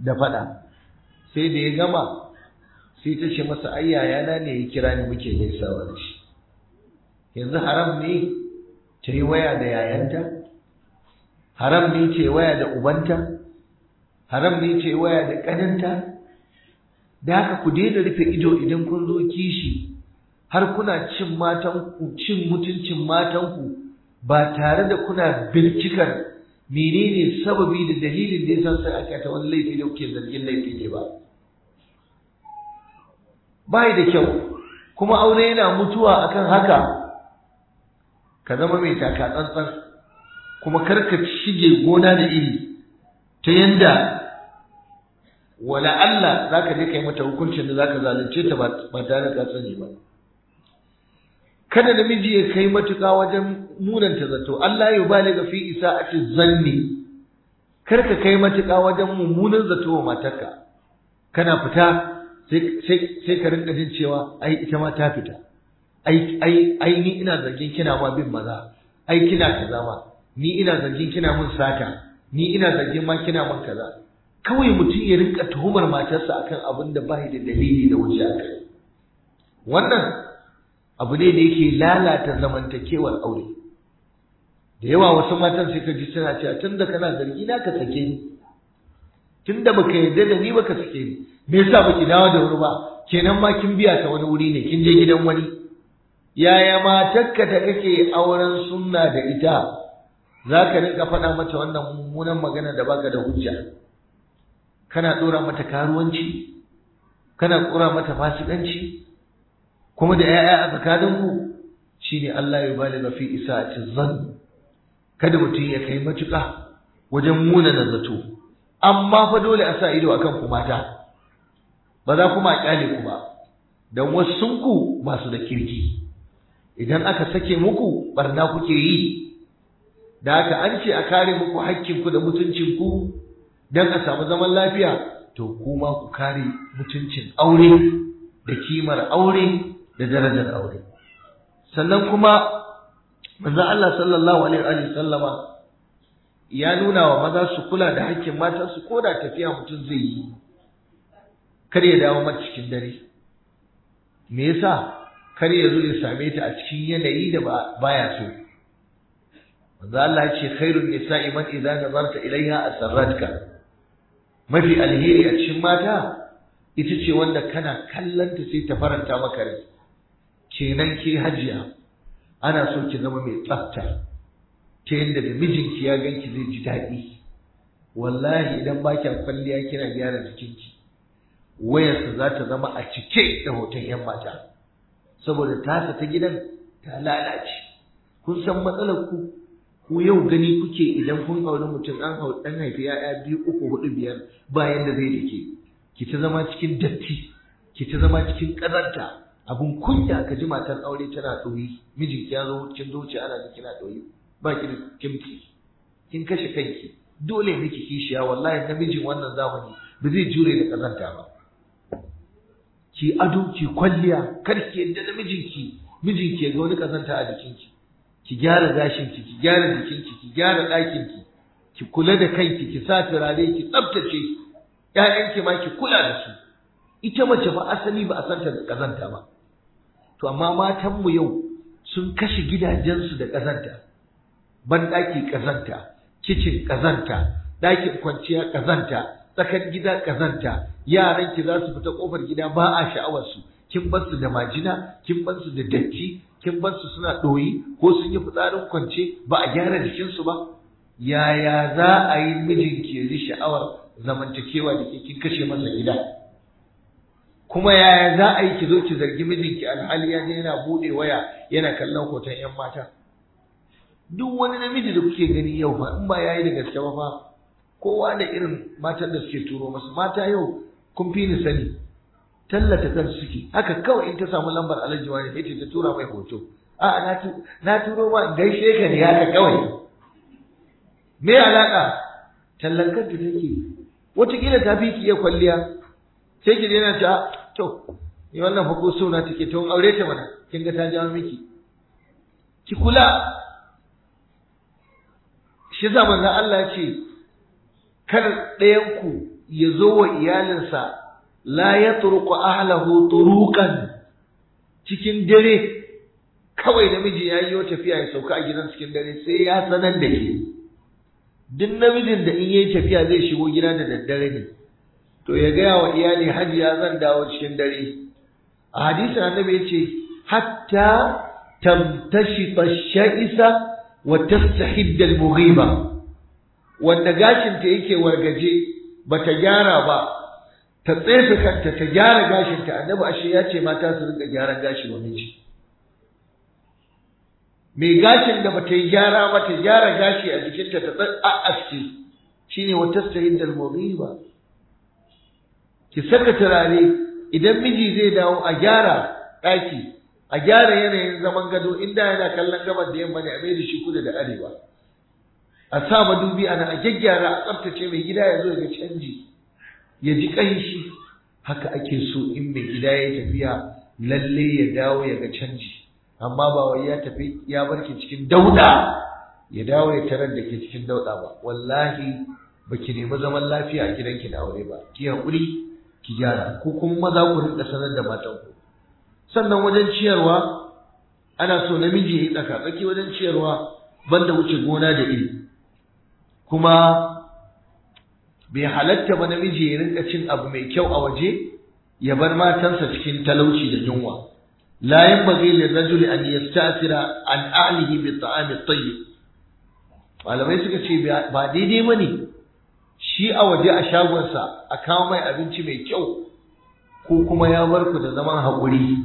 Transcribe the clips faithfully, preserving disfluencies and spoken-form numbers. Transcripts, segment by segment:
da faɗa. Sai da ya gama sai ta ce masa ai yayana ne ya kira ni muke gaisawa da shi. Yanzu haram ne ta yi waya da yayanta? Haram ne ta yi waya da ubanta? Haram ne ta yi waya da ƙaninta? Da haka ku daina rufe ido idan kun zo kishi har kuna cin matanku, cin mutuncin matanku ba tare da kuna bincikar menene sababi da dalilin da yasa sai aka ta wani laifi da kuke zargin laifi ne ba. Bai da kyau, kuma aure yana mutuwa akan haka. Ka zama mai taka tsantsan, kuma karka shige gona da iri ta yanda wala Allah zaka je kai mata hukuncin da zaka zalunce ta ba tare da sani ba. Kada namiji ya kai matuƙa wajen munanta zato. Allah ya baliga fi isa'ati zanni. Karka kai matuƙa wajen mummunan zato wa matarka. Kana fita sai sai sai ka rinka jin cewa ai ita ma ta fita. Ai ai ai ni ina zargin kina ma bin maza. Ai kina kaza ma. Ni ina zargin kina mun sata. Ni ina zargin ma kina mun kaza. Kawai mutum ya rinka tuhumar matarsa akan abin da bai da dalili da wuce akai. Wannan abu ne da yake lalata zamantakewar aure. Da yawa wasu matan sai ka ji suna cewa tunda kana zargi na ka sake ni, tunda baka yarda da ni baka sake ni, me yasa baki dawo da wuri ba? Kenan ma kin biya ta wani wuri ne, kin je gidan wani. Yaya matarka ta kake auren sunna da ita zaka rinka faɗa mata wannan mummunan magana da baka da hujja? Kana dora mata karuwanci, kana dora mata fasikanci, kuma da ‘ya'ya a tsakaninku shi ne Allah ya baliga fi isa'ati zan. Kada mutum ya kai matuƙa wajen munana zato, amma fa dole a sa ido a kanku mata, ba za kuma a ƙyale ku ba, don wasunku masu da kirki. Idan aka sake muku barna kuke yi, da haka an ce a kare muku hakkinku da mutuncinku don a samu zaman lafiya, to kuma ku kare mutuncin aure da kimar aure da darajar aure. Sannan kuma manzon Allah sallallahu alaihi wa sallama ya nuna wa maza su kula da hakkin matansu ko da tafiya mutum zai yi, kar ya dawo mata cikin dare. Me yasa? Kar ya zo ya same ta a cikin yanayi da baya so. Manzon Allah ya ce khairun nisa'i man idza nazarta ilaiha asarratka. Mafi alheri a cikin mata ita ce wanda kana kallanta sai ta faranta maka rai. Kenan ke hajiya ana so ki zama mai tsafta ta yadda da mijinki ya ganki zai ji daɗi. Wallahi idan ba kya kwalliya kina gyara jikinki, wayarsa za ta zama a cike da hoton ‘yan mata, saboda tasa ta gidan ta lalace. Kun san matsalar ku, ku yau gani kuke idan kun auri mutum an ɗan haifi ‘ya'ya biyu uku huɗu biyar bayan da zai dake, ki ta zama cikin datti, ki ta zama cikin ƙazanta. Abun kunya ka ji matar aure tana ɗoyi, mijinki ya zo kin zuci ana da kina ɗoyi, ba ki da kimki, kin kashe kanki. Dole miki kishiya, wallahi namijin wannan zamani ba zai jure da kazanta ba. Ki ado, ki kwalliya, kar ki yadda da mijinki mijinki ya ga wani kazanta a jikinki. Ki gyara gashinki, ki gyara jikinki, ki gyara ɗakinki, ki kula da kanki, ki sa turare, ki tsaftace ƴaƴanki ma ki kula da su. Ita mace fa asali ba a santa da kazanta ba. To amma matanmu yau sun kashe gidajensu da ƙazanta, banɗaki ƙazanta, kicin ƙazanta, ɗakin kwanciya ƙazanta, tsakar gida ƙazanta, yaranki za su fita ƙofar gida ba a sha'awarsu, kin bar su da majina, kin bar su da datti, kin bar su suna ɗoyi ko sun yi fitsarin kwance ba a gyara jikinsu ba. Yaya za a yi mijinki ya ji sha'awar zamantakewa da ke kin kashe masa gida? Kuma yaya za a yi ki zo ki zargi mijinki alhali ya je yana bude waya yana kallon hoton ƴan mata? Duk wani namiji da kuke gani yau fa in ba yayi da gaske ba fa, kowa da irin matan da suke turo masa. Mata yau kun fi ni sani, tallata kansu suke, haka kawai in ta samu lambar Alhaji wani sai ta tura mai hoto. A'a na tu na turo ma gaishe ka ne haka kawai. Me alaka? Tallan kanta take. Wataƙila ta fi ki iya kwalliya. Sai ki daina ta to ni wannan fa ko so na take to aure ta mana, kin ga ta jawo miki. Ki kula. Shi zaman Allah ya ce kar ɗayan ku ya zo wa iyalinsa la yatruqu ahlahu turuqan cikin dare kawai namiji ya yi tafiya ya sauka a gidan cikin dare sai ya sanar da ke. Duk namijin da in yayi tafiya zai shigo gida da daddare ne to ya gaya wa iyali hajiya zan dawo cikin dare. A hadisin annabi yace hatta tamtashita ash-sha'isa wa tastahidda al-mughiba, wanda gashin ta yake wargaje bata gyara ba ta tsefe kanta ta gyara gashin ta. Annabi ashe ya ce mata su rinka gyara gashi wa miji. Mai gashin da bata yi gyara ba ta gyara gashi a jikinta ta tsatsace shine wa tastahidda al-mughiba. Ki saka turare idan miji zai dawo a gyara ɗaki, a gyara yanayin zaman gado, inda yana kallon gabar da yamma ne a mai da shi kudu da arewa, a sa madubi ana a gyaggyara a tsaftace, mai gida ya zo ya ga canji ya ji ƙanshi. Haka ake so in mai gida ya tafiya lalle ya dawo ya ga canji, amma ba wai ya tafi ya barki cikin dauda ya dawo ya tarar da ke cikin dauda ba. Wallahi baki nemi zaman lafiya a gidanki da aure ba. Ki haƙuri ki gyara, ko kuma maza ku rinka sanar da matanku. Sannan wajen ciyarwa ana so namiji ya yi tsaka tsaki wajen ciyarwa, banda wuce gona da iri. Kuma bai halatta ba namiji ya rinka cin abu mai kyau a waje ya bar matansa cikin talauci da yunwa. la yanbaghi lirrajuli an yasta'thira an ahlihi bi ta'am at-tayyib. Malamai suka ce ba daidai bane shi a waje a shagonsa a kawo mai abinci mai kyau ko kuma ya bar ku da zaman haƙuri.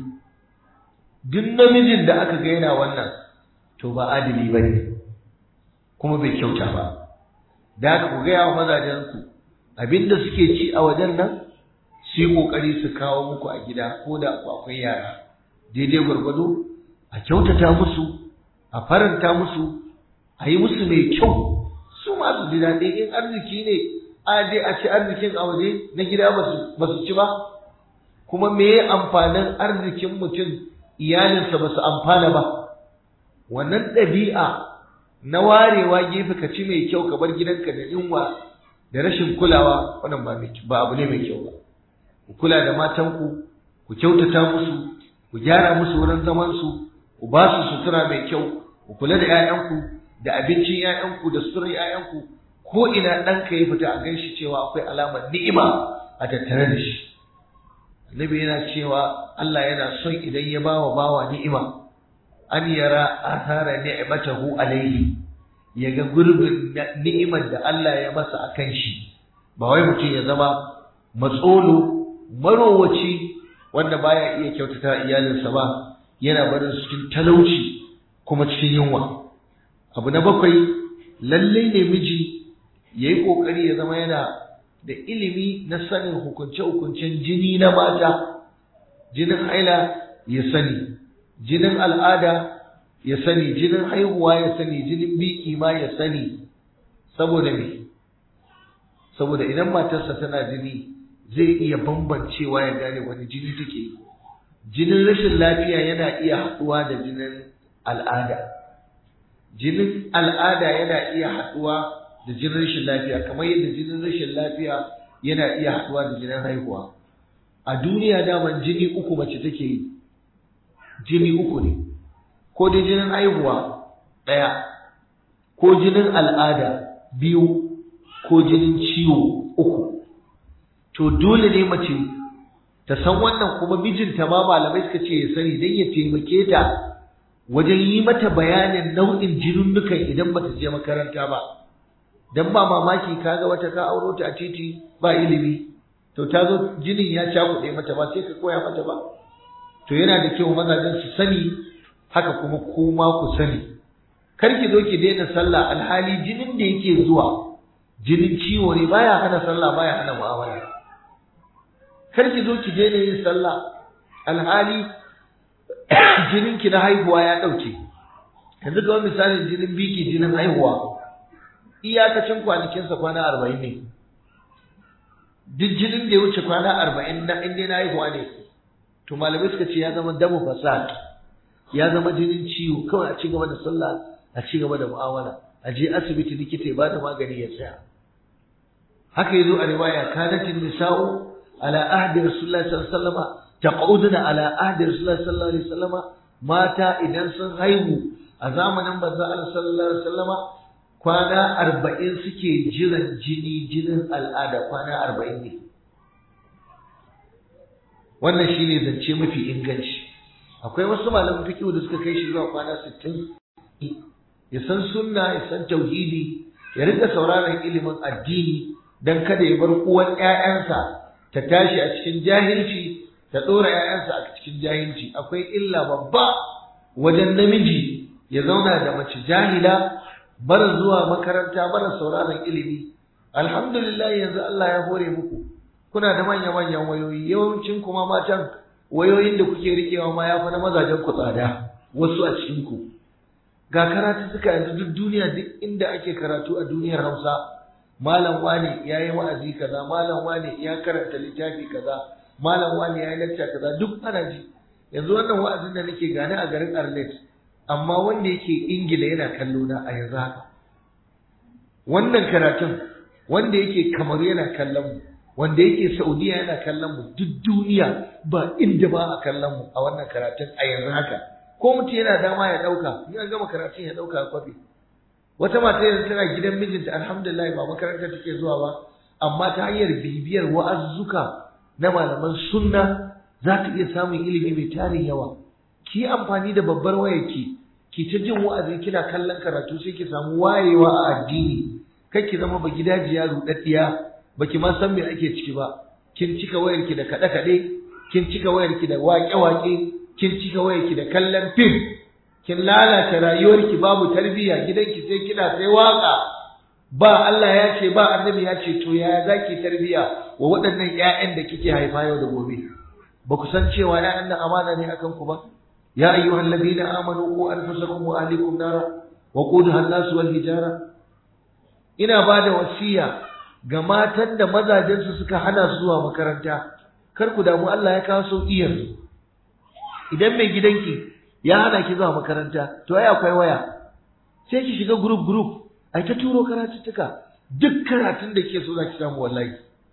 Duk namijin da aka ga yana wannan to ba adili bane kuma bai kyauta ba. Da haka ku gaya wa mazajenku abinda suke ci a wajen nan su yi ƙoƙari su kawo muku a gida, ko da akwai yara daidai gwargwado, a kyautata musu, a faranta musu, a yi musu mai kyau, su ma su ji daɗi. In arziki ne a je a ci arzikin a waje na gida ba su ci ba, kuma me ya amfanin arzikin mutum iyalinsa ba su amfana ba? Wannan ɗabi'a na warewa gefe ka ci mai kyau ka bar gidanka da yunwa da rashin kulawa, wannan ba ba abu ne mai kyau ba. Ku kula da matanku, ku kyautata musu, ku gyara musu wurin zaman su, ku ba su sutura mai kyau, ku kula da 'ya'yanku da abincin 'ya'yanku da suturar 'ya'yanku. Ko ina ɗanka ya fita a ganshi cewa akwai alamar ni'ima a tattare da shi. Annabi yana cewa Allah yana son idan ya bawa bawa ni'ima an yara athara ni'matahu alayhi, yaga gurbin ni'imar da Allah ya masa akan shi. Ba wai mutum ya zama matsolo marowaci wanda baya iya kyautata iyalinsa ba, yana barin su cikin talauci kuma cikin yunwa. Abu na bakwai, lalle ne miji yayi kokari ya zama yana da ilimi na sanin hukunce-hukuncen jini na mata. Jinin haila ya sani, jinin al'ada ya sani, jinin haihuwa ya sani, jinin biki ma ya sani. Saboda me? Saboda idan matarsa tana jini zai iya bambancewa ya gane wani jini take. Jinin rashin lafiya yana iya haɗuwa da jinin al'ada. Jinin al'ada yana iya haɗuwa da jinin rashin lafiya, kamar yadda jinin rashin lafiya yana iya haɗuwa da jinin haihuwa. A duniya daman jini uku mace take yi. Jini uku ne. Ko dai jinin haihuwa ɗaya, ko jinin al'ada biyu, ko jinin ciwo uku. To dole ne mace ta san wannan, kuma mijinta ma malamai suka ce ya sani don ya taimake ta wajen yi mata bayanin nau'in jinunnukan idan bata je makaranta ba. Dan ba mamaki kaga wata ka auro ta a titi ba ilimi, to ta zo jinin ya cakuɗe mata, ba sai ka koya mata ba. To yana da kyau mazajen su sani, haka kuma kuma ku sani. Kar ki zo ki daina sallah alhali jinin da yake zuwa jinin ciwo ne, baya hana sallah, baya hana mu'amala. Kar ki zo ki daina yin sallah alhali jinin ki na haihuwa ya ɗauke. Yanzu ga misalin jinin biki, jinin haihuwa iyakacin kwanakinsa kwana arba'in ne. Duk jinin da ya wuce kwana arba'in na inda na haihuwa ne, to malamai suka ce ya zama damu fasad, ya zama jinin ciwo. Kawai a ci gaba da sallah, a ci gaba da mu'amala, a je asibiti likita ya ba da magani ya tsaya. haka yazo a riwaya kanatin nisa'u ala ahdi rasulullahi sallallahu alaihi wasallam taquduna ala ahdi rasulullahi sallallahu alaihi wasallam mata idan sun haihu a zamanin manzo Allah sallallahu alaihi wasallam kwana arba'in suke jiran jini jinin al'ada kwana arba'in ne wannan shine zance mafi inganci akwai wasu malaman fiqh da suka kai shi zuwa kwana sittin ya san sunna ya san tauhidi ya rika sauraron ilimin addini dan kada ya bar uwan ƴaƴansa ta tashi a cikin jahilci ta dora ƴaƴansa a cikin jahilci akwai illa babba wajen namiji ya zauna da mace jahila bara zuwa makaranta bara sauraron ilimi alhamdulillah yanzu Allah ya hore muku kuna da manya manyan wayoyi yawancin kuma matan wayoyin da kuke rikewa ma yafi na mazajen ku tsada wasu a cikin ku ga karatu suka yanzu duk duniya duk inda ake karatu a duniyar Hausa malam wani yayi wa'azi kaza malam wani ya karanta littafi kaza malam wani yayi lecture kaza duk ana ji yanzu wannan wa'azin da nake gane a garin Arlet amma wanda yake Ingila yana kallo na a yanzu haka wannan karatun wanda yake Kamaru yana kallon mu wanda yake Saudiya yana kallon mu duk duniya ba inda ba a kallon mu a wannan karatun a yanzu haka ko mutum yana dama ya dauka in an gama karatun ya dauka kwafi wata mata yanzu tana gidan mijinta alhamdulillah ba makaranta take zuwa ba amma ta hanyar bibiyar wa'azzuka na malaman sunna za ta iya samun ilimi mai tarin yawa ki amfani da babbar wayarki ki ta jin wa'azi kina kallon karatu sai ki samu wayewa a addini kai ki zama ba gidajiya rudaddiya baki ma san me ake ciki ba kin cika wayarki da kada kade kin cika wayarki da waƙe waƙe kin cika wayarki da kallon film kin lalata rayuwarki babu tarbiyya gidanki sai kina sai waka ba Allah ya ce ba annabi ya ce to yaya zaki tarbiyya wa waɗannan ƴaƴan da kike haifa yau da gobe ba ku san cewa ƴaƴan nan amana ne akan ku ba ya ayyuhal ladina amanu qu anfusakum wa ahlikum nara wa qudha an-nas wal hijara ina bada wasiya ga matan da mazajen su suka hana su zuwa makaranta kar ku damu Allah ya kawo sauki yanzu idan mai gidanki ya hana ki zuwa makaranta to ai akwai waya sai ki shiga group group ai ta turo karatuttuka duk karatun da ke so zaki samu wallahi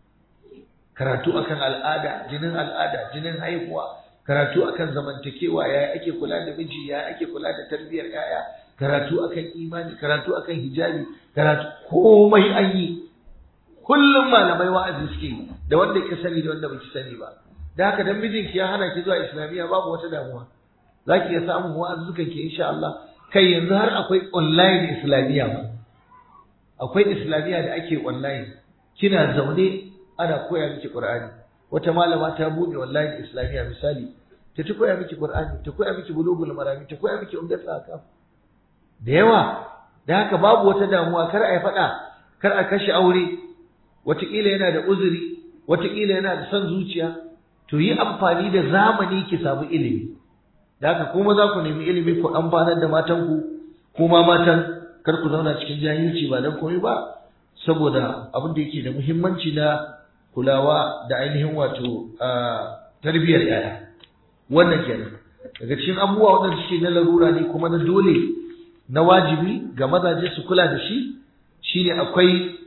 karatu akan al'ada jinin al'ada jinin haihuwa karatu akan zamantakewa yaya ake kula da miji yaya ake kula da tarbiyyar yaya karatu akan imani karatu akan hijabi karatu komai an yi kullum malamai wa'azi suke da wanda ke sani da wanda baki sani ba da haka dan mijinki ya hana ki zuwa islamiyya babu wata damuwa zaki iya samun wa'azukan ki insha Allah kai yanzu har akwai online islamiyya ba akwai islamiyya da ake online kina zaune ana koya miki Qur'ani wata malama ta bude wallahi islamiyya misali ta ta koya miki Qur'ani ta koya miki bulugul marami ta koya miki umdatul ahkam da yawa da haka babu wata damuwa kar ai fada kar a kashe aure wataƙila yana da uzuri wataƙila yana da son zuciya to yi amfani da zamani ki samu ilimi da haka kuma za ku nemi ilimi ku amfanar da matanku kuma matan kar ku zauna cikin jahilci ba dan komai ba saboda abin da yake da muhimmanci na kulawa da ainihin wato tarbiyyar yaya wannan kenan daga cikin abubuwa wadanda suke na larura ne kuma na dole na wajibi ga mazaje su kula da shi shine akwai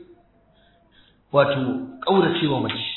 wato kauracewa mace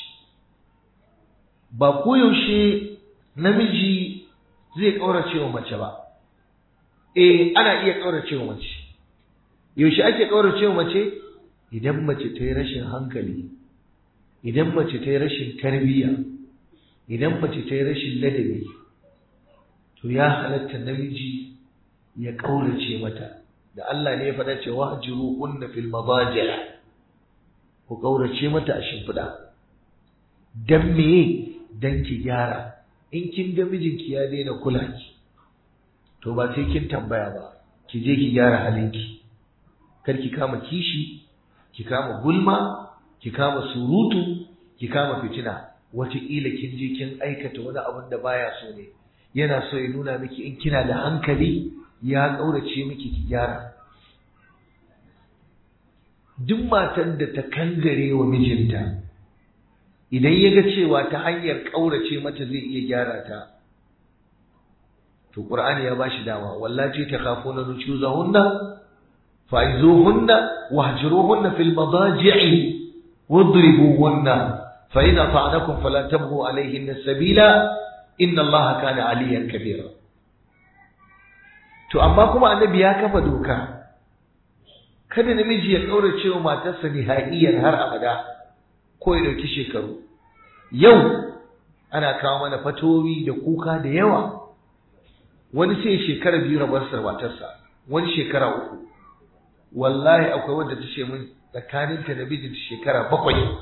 ba koyaushe namiji zai kauracewa mace ba eh ana iya kauracewa mace yaushe ake kauracewa mace idan mace ta yi rashin hankali idan mace ta yi rashin tarbiyya idan mace ta yi rashin ladabi to ya halatta namiji ya kaurace mata da Allah ne ya faɗa cewa hajiru kunna fil madaji' ku kaurace mata a shimfiɗa dan me dan ki gyara in kin ga mijinki ya daina kula ki to ba sai kin tambaya ba ki je ki gyara halinki kar ki kama kishi ki kama gulma ki kama surutu ki kama fitina wataƙila kin je kin aikata wani abin da baya so ne yana so ya nuna miki in kina da hankali ya ƙaurace miki ki gyara duk matan da ta kangare wa mijinta idan ya ga cewa ta hanyar ƙaurace mata zai iya gyara ta to Qur'ani ya bashi dama wallahi ta khafuna nushuzahunna fa'izuhunna wahjuruhunna fil madaji'i wadribuhunna fa in ata'nakum fala tabghu alayhinna sabila inna Allaha kana aliyan kabira. To amma kuma annabi ya kafa doka, kada namiji ya kaurace wa matarsa nihaiyan har abada ko ya dauki shekaru. Yau ana kawo mana fatowi da kuka da yawa, wani sai shekara biyu rabarsa matarsa, wani shekara uku. Wallahi akwai wanda ta ce min tsakaninta da mijinta shekara bakwai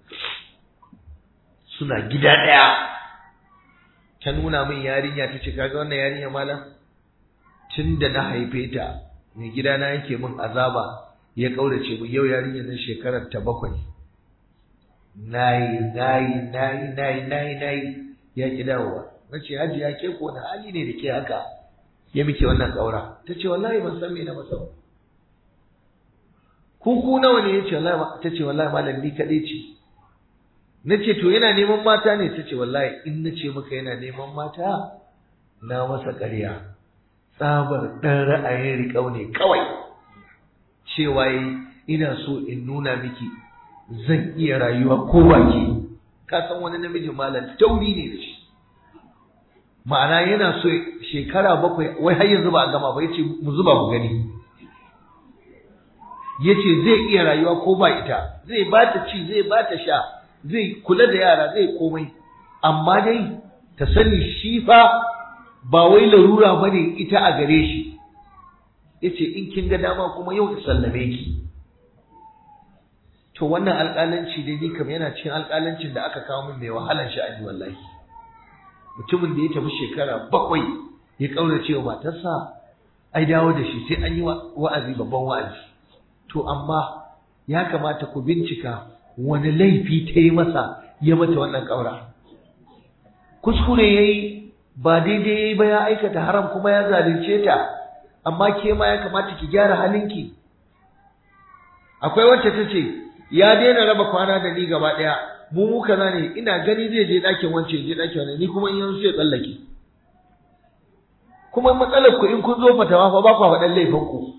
suna gida ɗaya. Ta nuna min yarinya, ta ce kaga wannan yarinya malam, tun da na haife ta mai gidana yake min azaba ya kaurace mu, yau yarinya nan shekarar ta bakwai. nayi nayi nayi nayi nayi nayi ya ki dawowa. Nace haji ya ke ko na hali ne da ke haka ya miki wannan kaura? Tace wallahi ban san me na masa ba. Ku ku nawa ne? Yace wallahi. Tace wallahi malam ni kadai ce. Nace to yana neman mata ne? Tace wallahi in nace maka yana neman mata na masa ƙarya. Tsabar dan ra'ayin riƙau ne kawai. Cewa ina so in nuna miki zan iya rayuwa ko baki. Ka san wani namiji malam tauri ne da shi. Ma'ana yana so shekara bakwai, wai har yanzu ba a gama ba, yace mu zuba mu gani. Yace zai iya rayuwa ko ba ita, zai ba ta ci, zai ba ta sha, zai kula da yara, zai komai, amma dai ta sani shi fa ba wai larura bane ita a gare shi. Yace in kin ga dama kuma yau ta sallame ki. To wannan alƙalanci dai ni kam yana cikin alƙalancin da aka kawo min mai wahalan sha'ani wallahi. Mutumin da ya tafi shekara bakwai ya kaurace wa matarsa, ai dawo da shi sai an yi wa'azi, babban wa'azi. To amma ya kamata ku bincika wani laifi ta yi masa ya mata wannan kaura. Kuskure yayi, ba daidai yayi ba, ya aikata haram kuma ya zalunce ta, amma ke ma ya kamata ki gyara halinki. Akwai wacce ta ce ya daina raba kwana da ni gaba daya, mu mu kaza ne, ina gani zai je dakin wance, je dakin wani, ni kuma in yanzu sai tsallake. Kuma matsalar ku in kun zo fatawa fa ba ku faɗan laifin ku,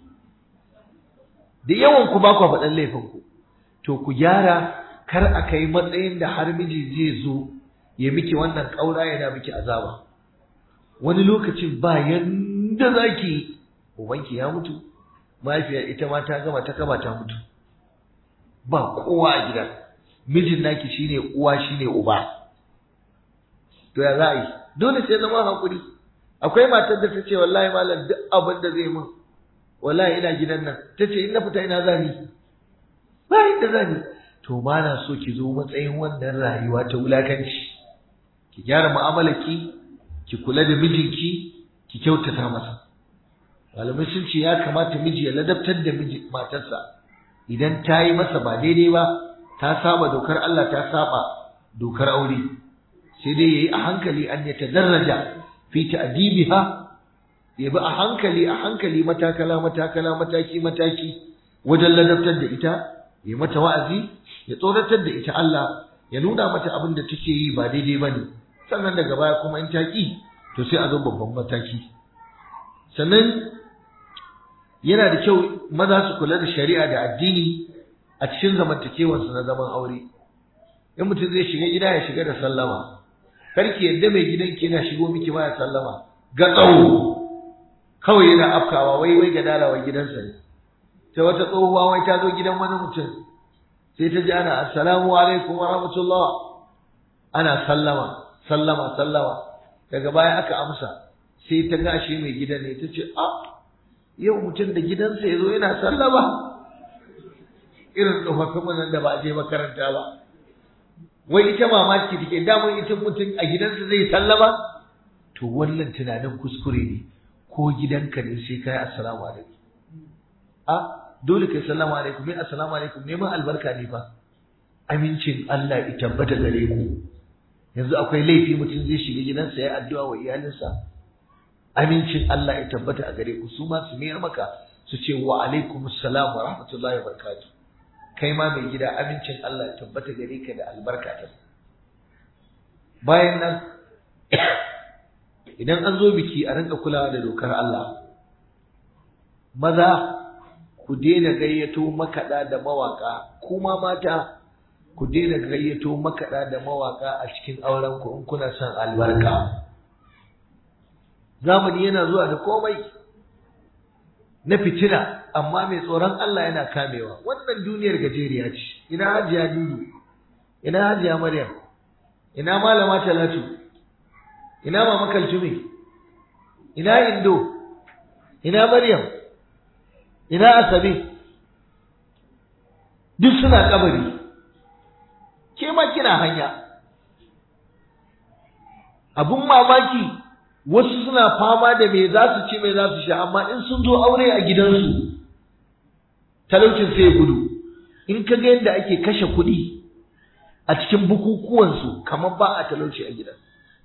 da yawan ku ba ku faɗan laifin ku. To ku gyara, kar a kai matsayin da har miji zai zo ya miki wannan kaura yana miki azaba. Wani lokacin ba yanda zaki, ubanki ya mutu, mahaifiyar ita ma ta gama ta kaba ta mutu, ba kowa a gidan, mijin naki shine uwa shine uba. To ya za a yi? Dole sai zama hakuri. Akwai matar da ta ce wallahi malam duk abin da zai mun, wallahi ina gidan nan. Ta ce in na fita ina zani? Ba inda zani. To ba na so ki zo matsayin wannan rayuwa ta wulakanci. Ki gyara mu'amalarki, ki kula da mijinki, ki kyautata masa. Malamai sun ce ya kamata miji ya ladabtar da miji matarsa idan ta yi masa ba daidai ba, ta saba dokar Allah, ta saba dokar aure, sai dai yayi a hankali, an ya tadarraja fi ta'dibiha, ya bi a hankali a hankali, matakala matakala, mataki mataki, wajen ladabtar da ita, ya mata wa'azi, ya tsoratar da ita Allah, ya nuna mata abin da take yi ba daidai bane. Sannan daga baya kuma in ta ki, to sai a zo babban mataki. Sannan yana da kyau maza su kula da shari'a da addini a cikin zamantakewarsu na zaman aure. In mutum zai shiga gida ya shiga da sallama. Karki yadda mai gidanki yana shigo miki ba ya sallama. Ga tsawo kawai yana afkawa, wai wai ga dalawa gidansa ne. Ta wata tsohuwa wai ta zo gidan wani mutum, sai ta ji ana assalamu alaikum wa rahmatullah, ana sallama sallama sallama. Daga baya aka amsa, sai ta gashi mai gidan ne, ta ce a yau mutum da gidansa ya zo yana sallama, irin tsofaffin nan da ba a je makaranta ba. Wai ita mamaki take, damar ita mutum a gidansa zai sallama? To wannan tunanin kuskure ne, ko gidanka ne sai kai assalamu alaikum. A dole kai assalamu alaikum, mai assalamu alaikum neman albarka ne fa. Amincin Allah ya tabbata gare ku. Yanzu akwai laifi mutum zai shiga gidansa ya addu'a wa iyalinsa, amincin Allah ya tabbata a gare ku, su ma su mayar maka su ce wa alaikum assalam wa rahmatullahi wa barakatuh. Kai ma mai gida amincin Allah ya tabbata gare ka da albarka ta. Bayan nan idan an zo biki a rinka kulawa da dokar Allah. Maza ku daina gayyato makaɗa da mawaka, kuma mata ku daina gayyato makaɗa da mawaƙa a cikin aurenku in kuna son albarka. Zamani yana zuwa da komai na fitina, amma mai tsoron Allah yana kamewa. Wannan duniyar gajeriya ce. Ina Hajiya Dudu, ina Hajiya Maryam, ina Malama Talatu, ina Mama Kaltume, ina Indo, ina Maryam, ina Asabe, duk suna kabari. Ke ma kina hanya. Abun mamaki, wasu suna fama da me za su ci me za su sha, amma in sun zo aure a gidansu talaucin sai ya gudu. In ka ga yadda ake kashe kuɗi a cikin bukukuwansu kamar ba a talauci a gidan.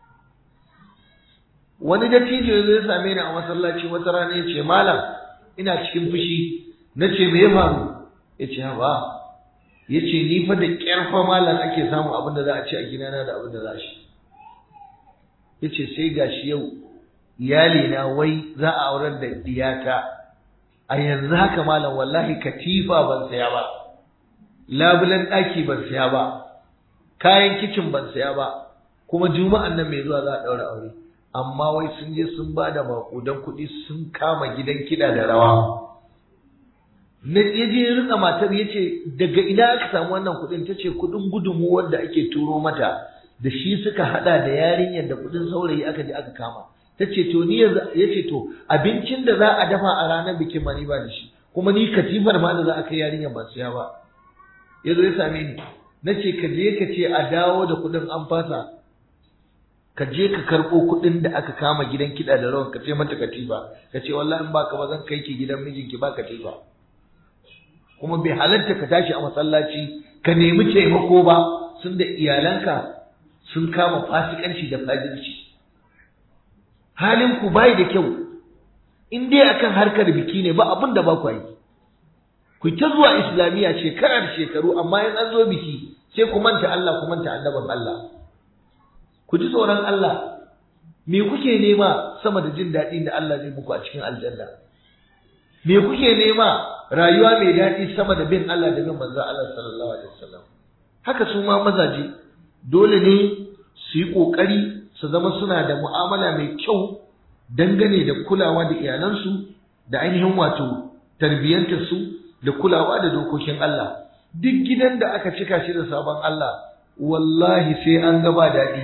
Wani dattijo ya zo ya same ni a masallaci wata rana ya ce, malam ina cikin fushi. Na ce me ya faru? Ya ce ba, ya ce ni fa da ƙyarfa malam ake samun abin da za a ci a gidana da abin da za a shi. Ya ce sai gashi yau iyalina wai za a aurar da diyata, a yanzu haka malam wallahi katifa ban saya ba, labulen ɗaki ban saya ba, kayan kicin ban saya ba, kuma juma'an nan mai zuwa za a ɗaura aure, amma wai sun je sun ba da maƙudan kuɗi sun kama gidan kiɗa da rawa. Na ya je ya rika matar ya ce daga ina aka samu wannan kuɗin? Ta ce kuɗin gudunmuwar da ake turo mata da shi suka hada da yarinyar da kudin saurayi aka je aka kama. Ta ce to ni yanzu, ya ce to abincin da za a dafa a ranar bikin ma ni ba da shi, kuma ni katifar ma da za a kai yarinyar ban siya ba. Ya zo ya same ni, na ce ka je ka ce a dawo da kudin an fasa, ka je ka karɓo kudin da aka kama gidan kiɗa da rawan ka ce mata katifa, ka ce wallahi in baka ba zan kai ki gidan mijinki ba katifa. Kuma bai halarta ka tashi a masallaci ka nemi taimako ba, sun da iyalanka sun kama fasikanci da fajirci. Halin ku bai da kyau. In dai akan harkar biki ne ba abin da ba ku yi. Ku ta zuwa islamiyya shekara da shekaru, amma in an zo biki sai ku manta Allah, ku manta annaban Allah. Ku ji tsoron Allah. Me kuke nema sama da jin daɗi da Allah zai muku a cikin aljanna? Me kuke nema rayuwa mai daɗi sama da bin Allah da bin manzon Allah sallallahu alaihi wasallam? Haka su ma mazaje dole ne su yi ƙoƙari su zama suna da mu'amala mai kyau dangane da kulawa da iyalansu da ainihin wato tarbiyyantarsu da kulawa da dokokin Allah. Duk gidan da aka cika shi da sabon Allah, wallahi sai an ga ba daɗi.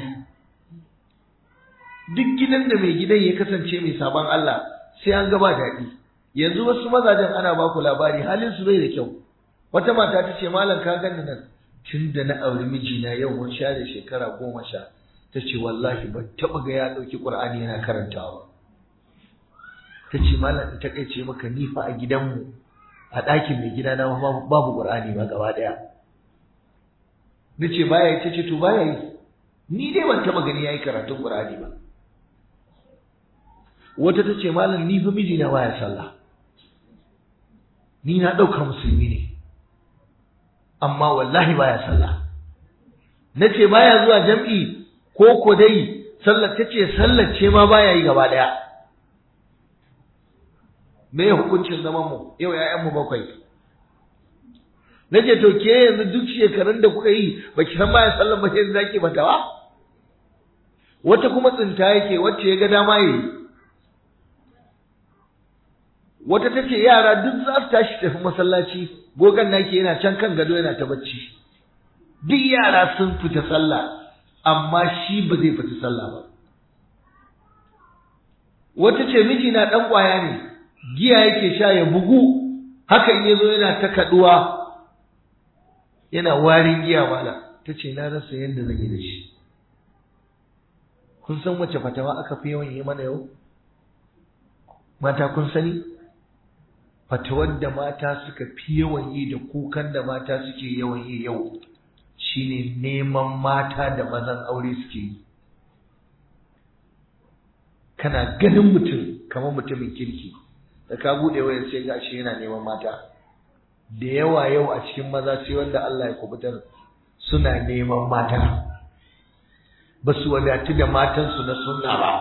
Duk gidan da mai gidan ya kasance mai sabon Allah, sai an ga ba daɗi. Yanzu wasu mazajen ana ba ku labari halin su bai da kyau. Wata mata ta ce malam ka gani nan, tun da na auri mijina yau mun share shekara goma sha. Ta ce wallahi ban taɓa ga ya ɗauki ƙur'ani yana karantawa. Ta ce malam in taƙaice maka ni fa a gidanmu a ɗakin mai gidana babu ƙur'ani ba gaba ɗaya. Na ce baya yi? Ta ce to baya yi. Ni dai ban taɓa gani ya yi karatun ƙur'ani ba. Wata ta ce malam ni fa mijina baya sallah. Ni na ɗauka musulmi ne, amma wallahi baya sallah. Na ce baya zuwa jam'i ko ko dai sallar? Ta ce sallar ce ma baya yi gaba ɗaya. Me hukuncin zaman mu yau ƴaƴan mu bakwai? Na ce to ke yanzu duk shekarun da kuka yi baki san baya sallar ba sai zaki batawa? Wata kuma tsinta yake wacce ya ga dama yi. Wata ta ce yara duk za su tashi tafi masallaci, gogan nake yana can kan gado yana ta bacci. Duk yara sun fita sallah, amma shi ba zai fita sallah ba. Wata ce mijina ɗan ƙwaya ne, giya yake sha ya bugu, haka in ya zo yana ta kaɗuwa, yana warin giya mala. Ta ce na rasa yadda zan yi da shi. Kun san wace fatawa aka fi yawan yi mana yau? Mata kun sani? Fatawar da mata suka fi yawan yi da kukan da mata suke yawan yi yau shine neman mata da mazan aure suke yi. Kana ganin mutum kamar mutumin kirki da ka bude wayar sai gashi yana neman mata. Da yawa yau a cikin maza sai wanda Allah ya kubutar suna neman mata. Ba su wadatu da matansu na sunna ba.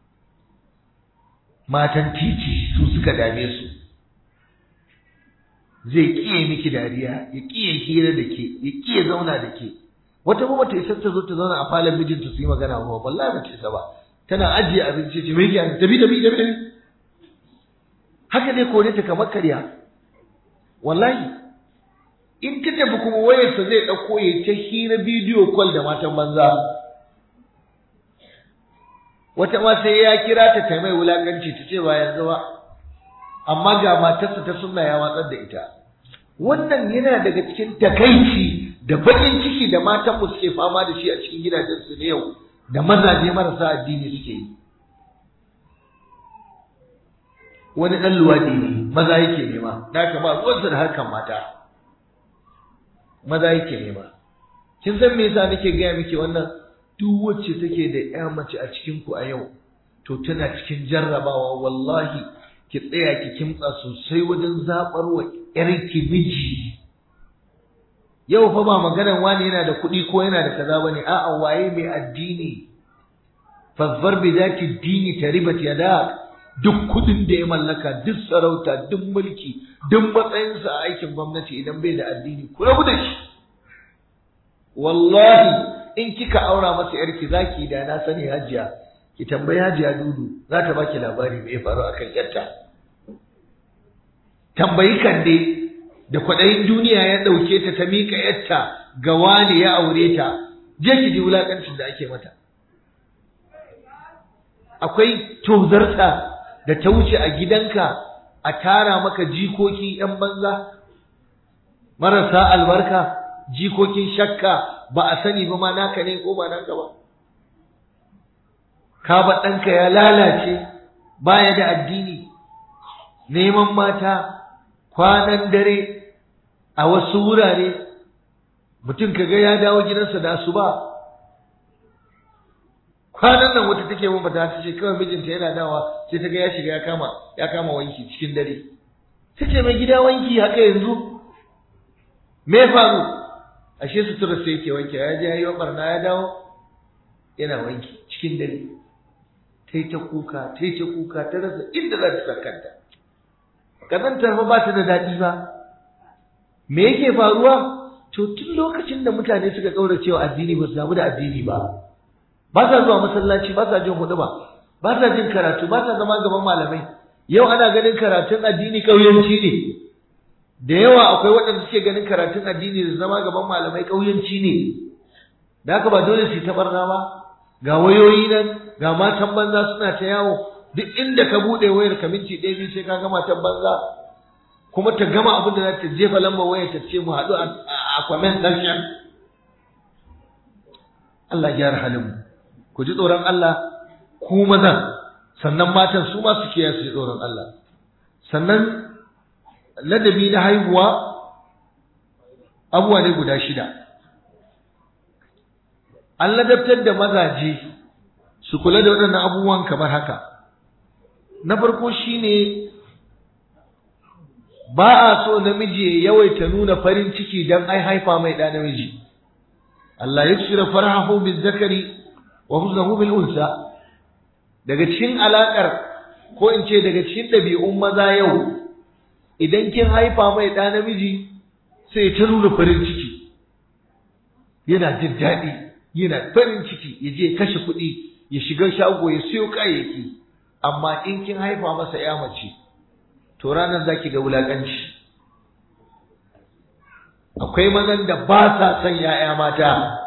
Matan titi su suka dame su. zai kiye miki dariya, ya kiye hira da ke, ya kiye zauna da ke. Wata ba ta isa ta zo ta zauna a falon mijinta su yi magana ba, wallahi ba ta isa ba. Tana ajiye abinci ce mai gyan tabi tabi tabi tabi. Haka dai kore ta kamar karya. Wallahi in ka tafi kuma wayarsa zai ɗauko ya ta hira bidiyo call da matan banza. Wata ma sai ya kira ta ta mai wulakanci ta ce ba yanzu ba, amma ga matarsa ta sunna ya watsar da ita. Wannan yana daga cikin takaici da baƙin ciki da matanmu suke fama da shi a cikin gidajensu na yau, da mazaje marasa addini suke yi. Wani ɗan luwaɗi ne, maza yake nema, da haka ba ruwansa da harkar mata. Maza yake nema. Kin san me yasa nake gaya miki wannan? Duk wacce take da ƴa mace a cikin ku a yau, to tana cikin jarrabawa wallahi ki tsaya ki kimtsa sosai wajen zaɓar wa ƴarki miji. Yau fa ba maganar wani yana da kuɗi ko yana da kaza bane, a'a waye mai addini. Fazzar bi zati dini taribat yadak. Duk kuɗin da ya mallaka, duk sarauta, duk mulki, duk matsayinsa a aikin gwamnati idan bai da addini, ku rabu da shi. Wallahi in kika aura masa yarki zaki da na sani hajiya, ki tambayi hajiya Dudu, za ta baki labari me ya faru akan yarta. Tambayi Kande da kwaɗayin duniya ya ɗauke ta ta miƙa yarta ga wani ya aure ta, je ki ji wulaƙancin da ake mata. Akwai tozarta da ta wuce a gidanka a tara maka jikoki ‘yan banza, marasa albarka, jikokin shakka ba a sani ba ma naka ne ko ba naka ba. Ka ba ɗanka ya lalace baya da addini, neman mata, kwanan dare a wasu wurare, mutum kaga ya dawo gidansa da asuba. Kwanan nan wata take mun fata ta ce kawai mijinta yana dawa sai ta ga ya shiga ya kama ya kama wanki cikin dare. Ta ce mai gida wanki haka yanzu? Me faru? Ashe sutura sai yake wanki, ya je ya yi wa barna ya dawo yana wanki cikin dare. Ta yi ta kuka, ta yi ta kuka, ta rasa inda za ta sakanta. Kazantar fa ba ta da daɗi ba. Me yake faruwa? To tun lokacin da mutane suka ƙaurace wa addini ba su damu da addini ba. Ba sa zuwa masallaci, ba sa jin huɗuba, ba sa jin karatu, ba sa zama gaban malamai. Yau ana ganin karatun addini ƙauyanci ne. Da yawa akwai waɗanda suke ganin karatun addini da zama gaban malamai ƙauyanci ne. Da haka ba dole su ta barna ba. Ga wayoyi nan, ga matan banza suna ta yawo. Duk inda ka buɗe wayar ka minti ɗaya biyu sai ka ga matan banza. Kuma ta gama abin da za ta jefa lambar wayar ta ce mu haɗu a kwamen ɗarshen. Allah gyara halin mu. Ku ji tsoron Allah ku mazan, sannan matan su ma su kiyaye su ji tsoron Allah. Sannan ladabi na haihuwa abubuwa ne guda shida. An ladabtar da mazaje su kula da waɗannan abubuwan kamar haka. Na farko shine ba a so namiji ya yawaita nuna farin ciki dan ai haifa mai ɗa namiji. Allah ya tsira farahu bil zakari wa huzahu bil unsa. Daga cikin alakar ko in ce daga cikin ɗabi'un maza yau, idan kin haifa mai ɗa namiji sai ta nuna farin ciki, yana jin daɗi, yana farin ciki, ya je kashe kuɗi, ya shiga shago ya siyo kayayyaki. Amma in kin haifa masa ya mace, to ranar zaki ga wulaƙanci. Akwai mazan da ba sa son ‘ya'ya mata.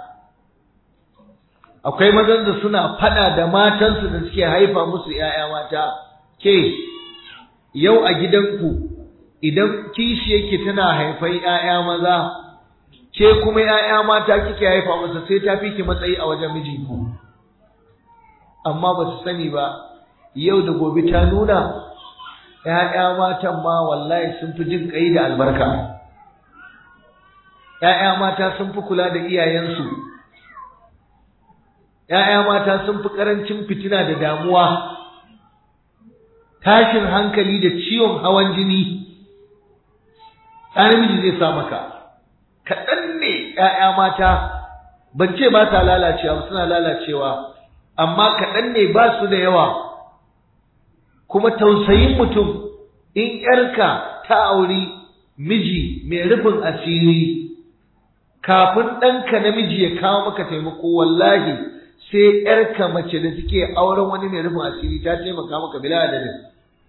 Akwai mazan da suna fada da matansu da suke haifa musu ‘ya'ya mata. Ke, yau a gidanku, idan kishi yake tana haifai ‘ya'ya maza, ke kuma ‘ya'ya mata kike haifa masa sai ta fi ki matsayi a wajen mijinku. Amma ba su sani ba, yau da gobe ta nuna ‘ya'ya matan ma wallahi sun fi jin ƙai da albarka. ‘Ya'ya mata sun fi kula da iyayensu. ‘Ya'ya mata sun fi ƙarancin fitina da damuwa, tashin hankali da ciwon hawan jini. Ɗa namiji zai sa maka. Kaɗan ne ‘ya'ya mata, ban ce ba sa lalacewa, suna lalacewa, amma kaɗan ne ba su da yawa. Kuma tausayin mutum in ‘yarka ta auri miji mai rufin asiri kafin ɗanka namiji ya kawo maka taimako wallahi sai ƴarka mace da take auren wani mai rufin asiri ta taimaka maka bila adadin.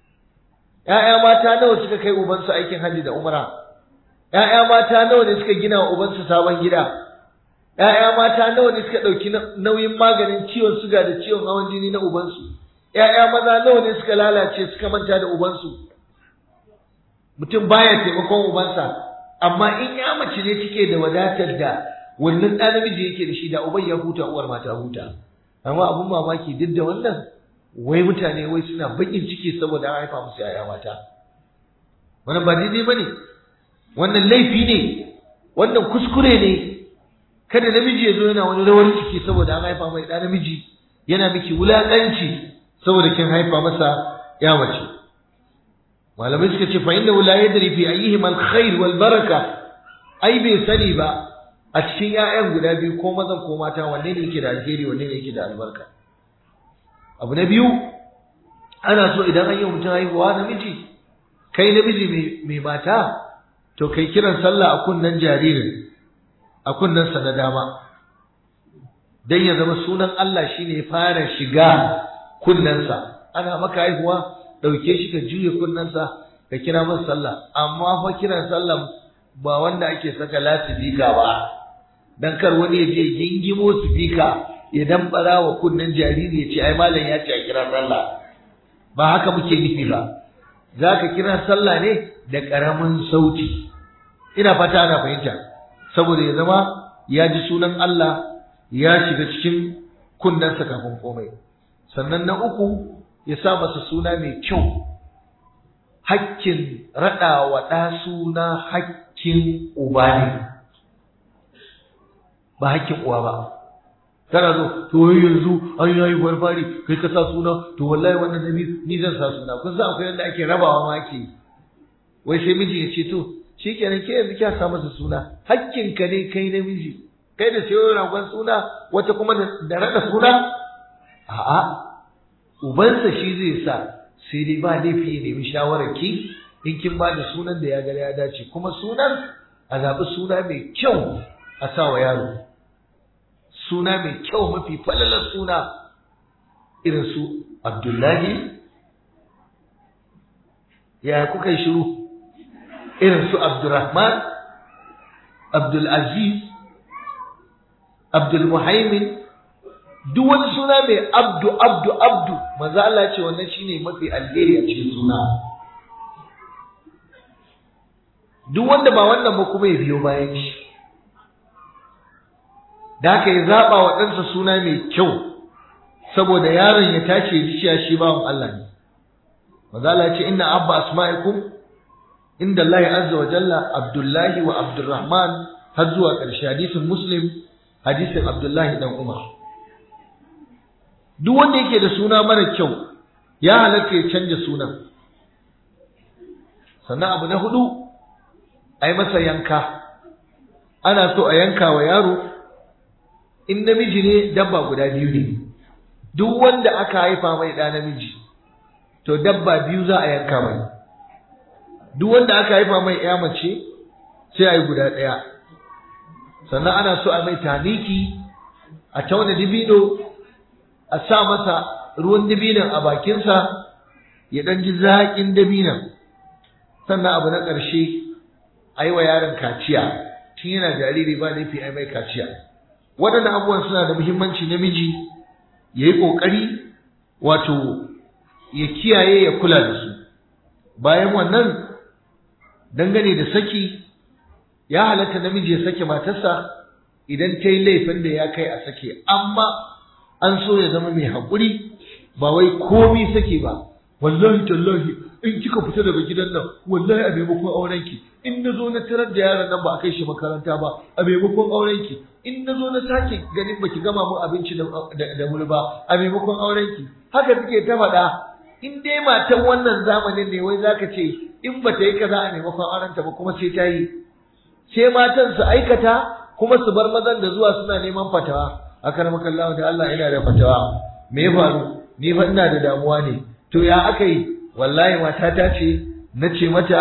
ƴaƴa mata nawa suka kai ubansu aikin hajji da umra? ƴaƴa mata nawa ne suka gina wa ubansu sabon gida? ƴaƴa mata nawa ne suka ɗauki nauyin maganin ciwon suga da ciwon hawan jini na ubansu? ƴaƴa maza nawa ne suka lalace suka manta da ubansu? Mutum baya taimakon ubansa, amma in ya mace ne take da wadatar da wannan ɗan namiji yake da shi, da uban ya huta uwar mata huta. Amma abun mamaki duk da wannan wai mutane wai suna bakin ciki saboda an haifa musu ƴaƴa mata. Wannan ba daidai bane, wannan laifi ne, wannan kuskure ne. Kada namiji ya zo yana wani rawar ciki saboda an haifa mai ɗan namiji, yana miki wulaƙanci saboda kin haifa masa ƴa mace. Malamai suka ce fa inna la yadri fi ayyihim alkhair wal baraka, ai bai sani ba a cikin ƴaƴan guda biyu ko mazan ko mata wanne ne yake da alheri wanne ne yake da albarka. Abu na biyu, ana so idan an yi mutum haihuwa namiji, kai namiji mai mata, to kai kiran sallah a kunnen jaririn, a kunnensa na dama, don ya zama sunan Allah shine ya fara shiga kunnensa. Ana maka haihuwa, ɗauke shi ka juye kunnensa ka kira masa sallah, amma fa kiran sallah ba wanda ake saka lasifika ba, dan kar wani ya je gingimo sifika ya dambara wa kunnen jariri ya ce ai malam ya ce a kira sallah. Ba haka muke nufi ba, za ka kira sallah ne da ƙaramin sauti. Ina fata ana fahimta, saboda ya zama ya ji sunan Allah ya shiga cikin kunnensa kafin komai. Sannan na uku, ya sa masa suna mai kyau. Hakkin raɗa wa ɗa suna hakkin uba ne, ba hakkin uwa ba. Kana zo, to yanzu an yi haihuwar fari kai ka sa suna, to wallahi wannan nabi ni zan sa suna. Kun san akwai yadda ake rabawa ma ake, wai sai miji ya ce to shikenan ke yanzu kya sa masa suna, hakkin ka ne kai namiji, kai da sayo ragon suna wata kuma da raɗa suna. A'a, ubansa shi zai sa, sai dai ba laifi ya nemi shawarar ki in kin ba da sunan da ya ga ya dace, kuma sunan a zaɓi suna mai kyau a sa wa yaro. Suna mai kyau, mafi falalar suna, irin su Abdullahi. Ya kuka yi shiru? Irin su Abdurrahman, Abdulaziz, Abdulmuhaimin, duk wani suna mai abdu abdu abdu, manzo Allah ce wannan shine mafi alheri a cikin suna. Duk wanda ba wannan ba kuma ya biyo bayan shi. Da haka ya zaɓa wa ɗansa suna mai kyau, saboda yaron ya tashi ya ji cewa shi bawan Allah ne. Manzo Allah ce inna abba asma'ikum inda Allah azza wa jalla Abdullahi wa Abdurrahman, har zuwa ƙarshe. Hadisin Muslim, hadisin Abdullahi dan Umar. Duk wanda yake da suna mara kyau ya halatta ya canja sunan. Sannan abu na hudu, a yi masa yanka. Ana so a yanka wa yaro, in namiji ne dabba guda biyu ne. Duk wanda aka haifa mai ɗa namiji, to dabba biyu za a yanka mai. Duk wanda aka haifa mai ƴa mace, sai a yi guda ɗaya. Sannan ana so a mai taniki, a tauna dibino, a sa masa ruwan dabinon a bakinsa ya ɗan ji zaƙin dabinon. Sannan abu na ƙarshe, a yi wa yaron kaciya, tun yana jariri ba laifi a yi mai kaciya. Waɗannan abubuwan suna da muhimmanci namiji ya yi ƙoƙari, wato ya kiyaye ya kula da su. Bayan wannan, dangane da saki, ya halatta namiji ya sake matarsa idan ta yi laifin da ya kai a sake, amma an so ya zama mai haƙuri, ba wai komi sake ba. Wallahi tallahi in kika fita daga gidan nan, wallahi a maimakon aurenki, in na zo na tarar da yaron nan ba a kai shi makaranta ba, a maimakon aurenki, in na zo na sake ganin baki gama mun abinci da wuri ba, a maimakon aurenki. Haka take ta faɗa. In dai matan wannan zamanin ne, wai zaka ce in ba ta yi kaza a maimakon aurenta ba kuma sai ta yi. Sai matan su aikata kuma su bar mazan da zuwa suna neman fatawa. Akaramakallahu da Allah, ina da fatawa. Me ya faru? Ni fa ina da damuwa ne. To ya aka yi? Wallahi matata ce na ce mata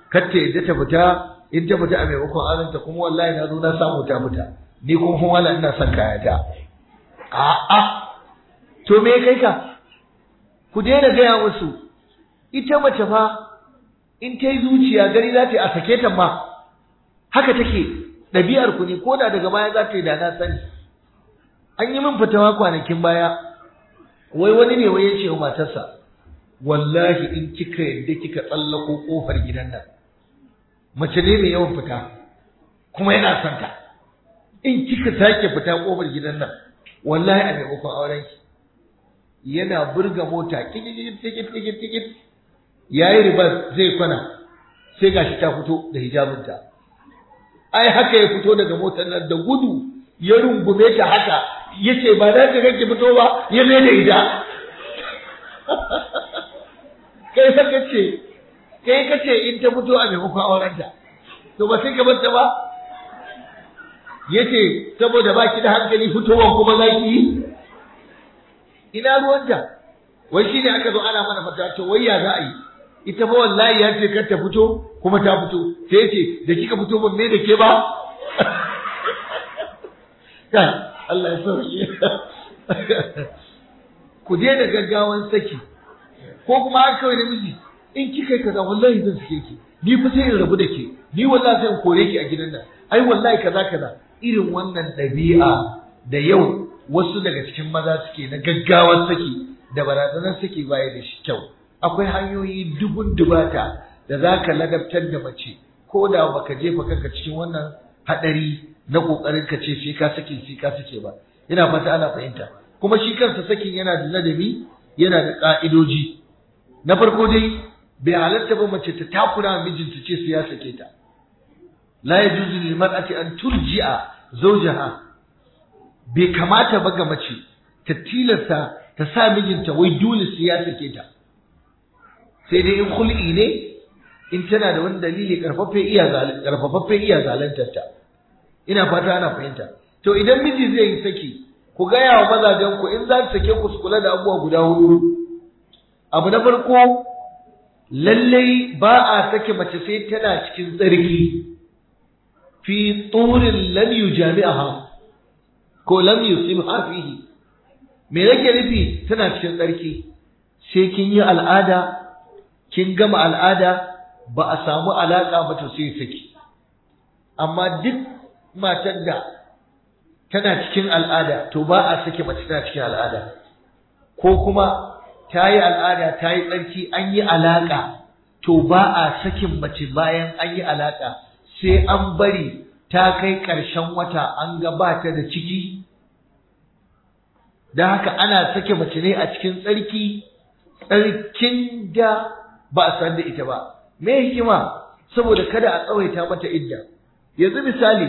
kar ta yadda ta fita, in ta fita a maimakon aurenta kuma wallahi na zo na samu ta fita, ni kuma kuma wala ina son kayata. A'a, to me kai ka? Ku daina gaya musu, ita mace fa in ta yi zuciya gari za ta yi a sake ta ma, haka take ɗabi'ar ku ne, ko da daga baya za ta yi da na sani. An yi min fitawa kwanakin baya, wai wani ne wai ya ce wa matarsa, wallahi in kika yadda kika tsallako kofar gidan nan, mace ne mai yawan fita kuma yana son ta, in kika sake fita kofar gidan nan, wallahi a maimakon auren ki yana burga mota tikit tikit tikit tikit yayi riba zai kwana, sai gashi ta fito da hijabinta. Ai haka ya fito daga motar nan da gudu, ya rungume ta haka, yace ba za ka kake fito ba, ya mai da ita. Kai saka ce, kai kace in ta fito a maimakon aurenta, to ba sai ka bar ta ba? Yace saboda baki da hankali fitowa kuma za ki yi? Ina ruwanta? Wai shine aka zo ana mana fata, to wai ya za a yi? Ita fa wallahi ya ce kar ta fito kuma ta fito, sai yace da kika fito ban me da ke ba? Kai Allah ya sauke. Ku daina gaggawan saki, ko kuma har kawai namiji in kika yi kaza wallahi zan sake ki, ni fa sai in rabu da ke, ni wallahi sai in kore ki a gidan nan, ai wallahi kaza kaza. Irin wannan ɗabi'a da yau wasu daga cikin maza suke na gaggawar saki da barazanar saki baya da shi kyau. Akwai hanyoyi dubun dubata da za ka ladabtar da mace, ko da baka jefa kanka cikin wannan haɗari na ƙoƙarin ka ce sai ka sake sai ka sake ba. Ina fata ana fahimta. Kuma shi kansa sakin yana da ladabi, yana da ƙa'idoji. Na farko dai bai halatta ba mace ta takura mijinta ce su ya sake ta. La yajuzu lil mar'ati an turji'a zawjaha. Bai kamata ba ga mace ta tilasta ta sa mijinta wai dole su ya sake ta. Sai dai in khul'i ne, in tana da wani dalili karfafe iya karfafaffe iya zalantar ta. Ina fata ana fahimta. To idan miji zai yi saki, ku gaya wa mazajen ku in za su sake ku su kula da abubuwa guda hudu. Abu na farko, lallai ba a sake mace sai tana cikin tsarki, fi turin lam yujami'aha ko lam yusimha fihi. Me yake nufi tana cikin tsarki? Sai kin yi al'ada, kin gama al'ada, ba a samu alaka ba to sai saki. Amma duk matar da tana cikin al'ada to ba a sake mace tana cikin al'ada, ko kuma ta yi al'ada ta yi tsarki an yi alaƙa, to ba a sakin mace bayan an yi alaƙa sai an bari ta kai ƙarshen wata an gabata da ciki. Don haka ana sake mace ne a cikin tsarki, tsarkin da ba a san da ita ba. Me hikima? Saboda kada a tsawaita mata idda. Yanzu misali,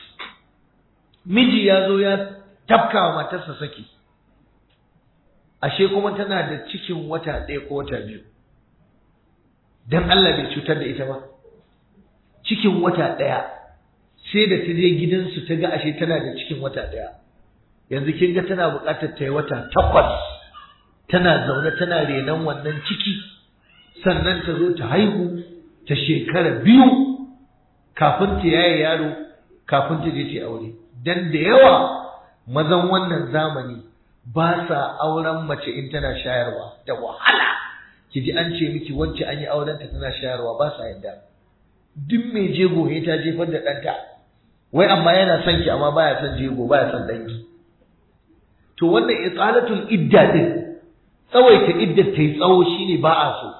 miji ya zo ya tafka wa matarsa saki, ashe kuma tana da cikin wata ɗaya ko wata biyu, don Allah bai cutar da ita ba. Cikin wata ɗaya, sai da ta je gidansu ta ga ashe tana da cikin wata ɗaya. Yanzu kin ga tana buƙatar ta yi wata takwas tana zaune tana renon wannan ciki, sannan ta zo ta haihu ta shekara biyu kafin ta yaye yaro, kafin ta je ta aure. Dan da yawa mazan wannan zamani ba sa auren mace in tana shayarwa, da wahala ki ji an ce miki wacce an yi aurenta tana shayarwa, ba sa yadda. Duk mai jego he ta jefar da ɗanta, wai amma yana son ki amma baya son jego, baya son danki. To wannan itsalatul idda din, tsawaita iddar ta yi tsawo shine ba a so.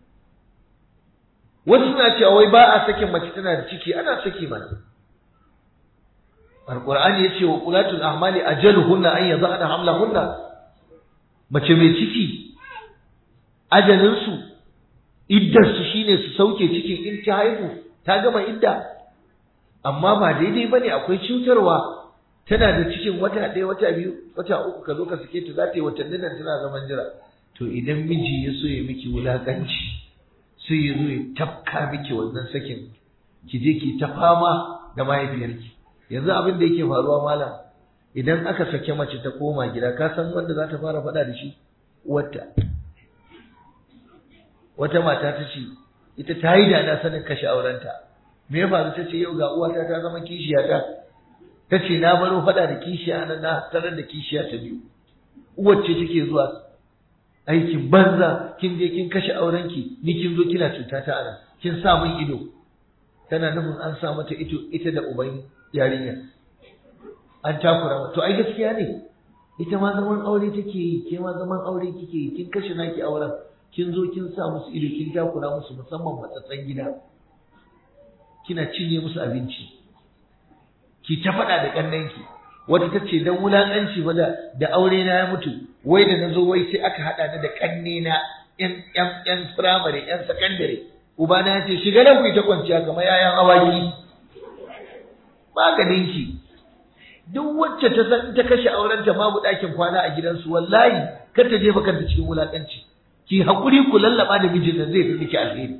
Wasu suna cewa wai ba a sakin mace tana da ciki, ana saki mana. Alƙur'ani ya ce wa qulatul ahmali ajaluhunna an yadhana hamlahunna. Mace mai ciki ajalinsu, iddarsu shine su sauke cikin in ta haihu ta gama idda. Amma ba daidai bane, akwai cutarwa. Tana da cikin wata ɗaya, wata biyu, wata uku, ka zo ka sake ta, za ta yi watannin nan tana zaman jira. To idan miji ya so ya miki wulaƙanci, sai ya zo ya tafka miki wannan sakin, ki je ki ta fama da mahaifiyarki. Yanzu abin da yake faruwa malam, idan aka sake mace ta koma gida, ka san wanda za ta fara faɗa da shi? Wata wata mata ta ce ita ta yi da na sanin kashe aurenta. Me ya faru? Ta ce yau ga uwata ta zama kishiyata. Ta ce na baro faɗa da kishiya na na tarar da kishiya ta biyu. Uwar ce take zuwa aikin banza, kin je kin kashe aurenki, ni kin zo kina cuta ta ana, kin sa min ido. Tana nufin an sa mata ito ita da uban yarinya. An takura. To ai gaskiya ne. Ita ma zaman aure take yi, ke ma zaman aure kike yi, kin kashe naki auren, kin zo kin sa musu ido, kin takura musu musamman matsatsan gida. Kina cinye musu abinci. Ki ta faɗa da ƙannenki. Wata ta ce dan wulaƙanci ba da da aure na ya mutu, wai da na zo wai sai aka haɗa ni da ƙannena ƴan ƴan ƴan firamare, ƴan sakandare. Ubana ya ce shiga nan ku yi ta kwanciya kamar yayan awaki. Maganinki. Duk wacce ta san ta kashe aurenta babu ɗakin kwana a gidansu, wallahi kar ta jefa kanta cikin wulaƙanci. Ki haƙuri ku lallaba da mijin nan zai fi miki alheri.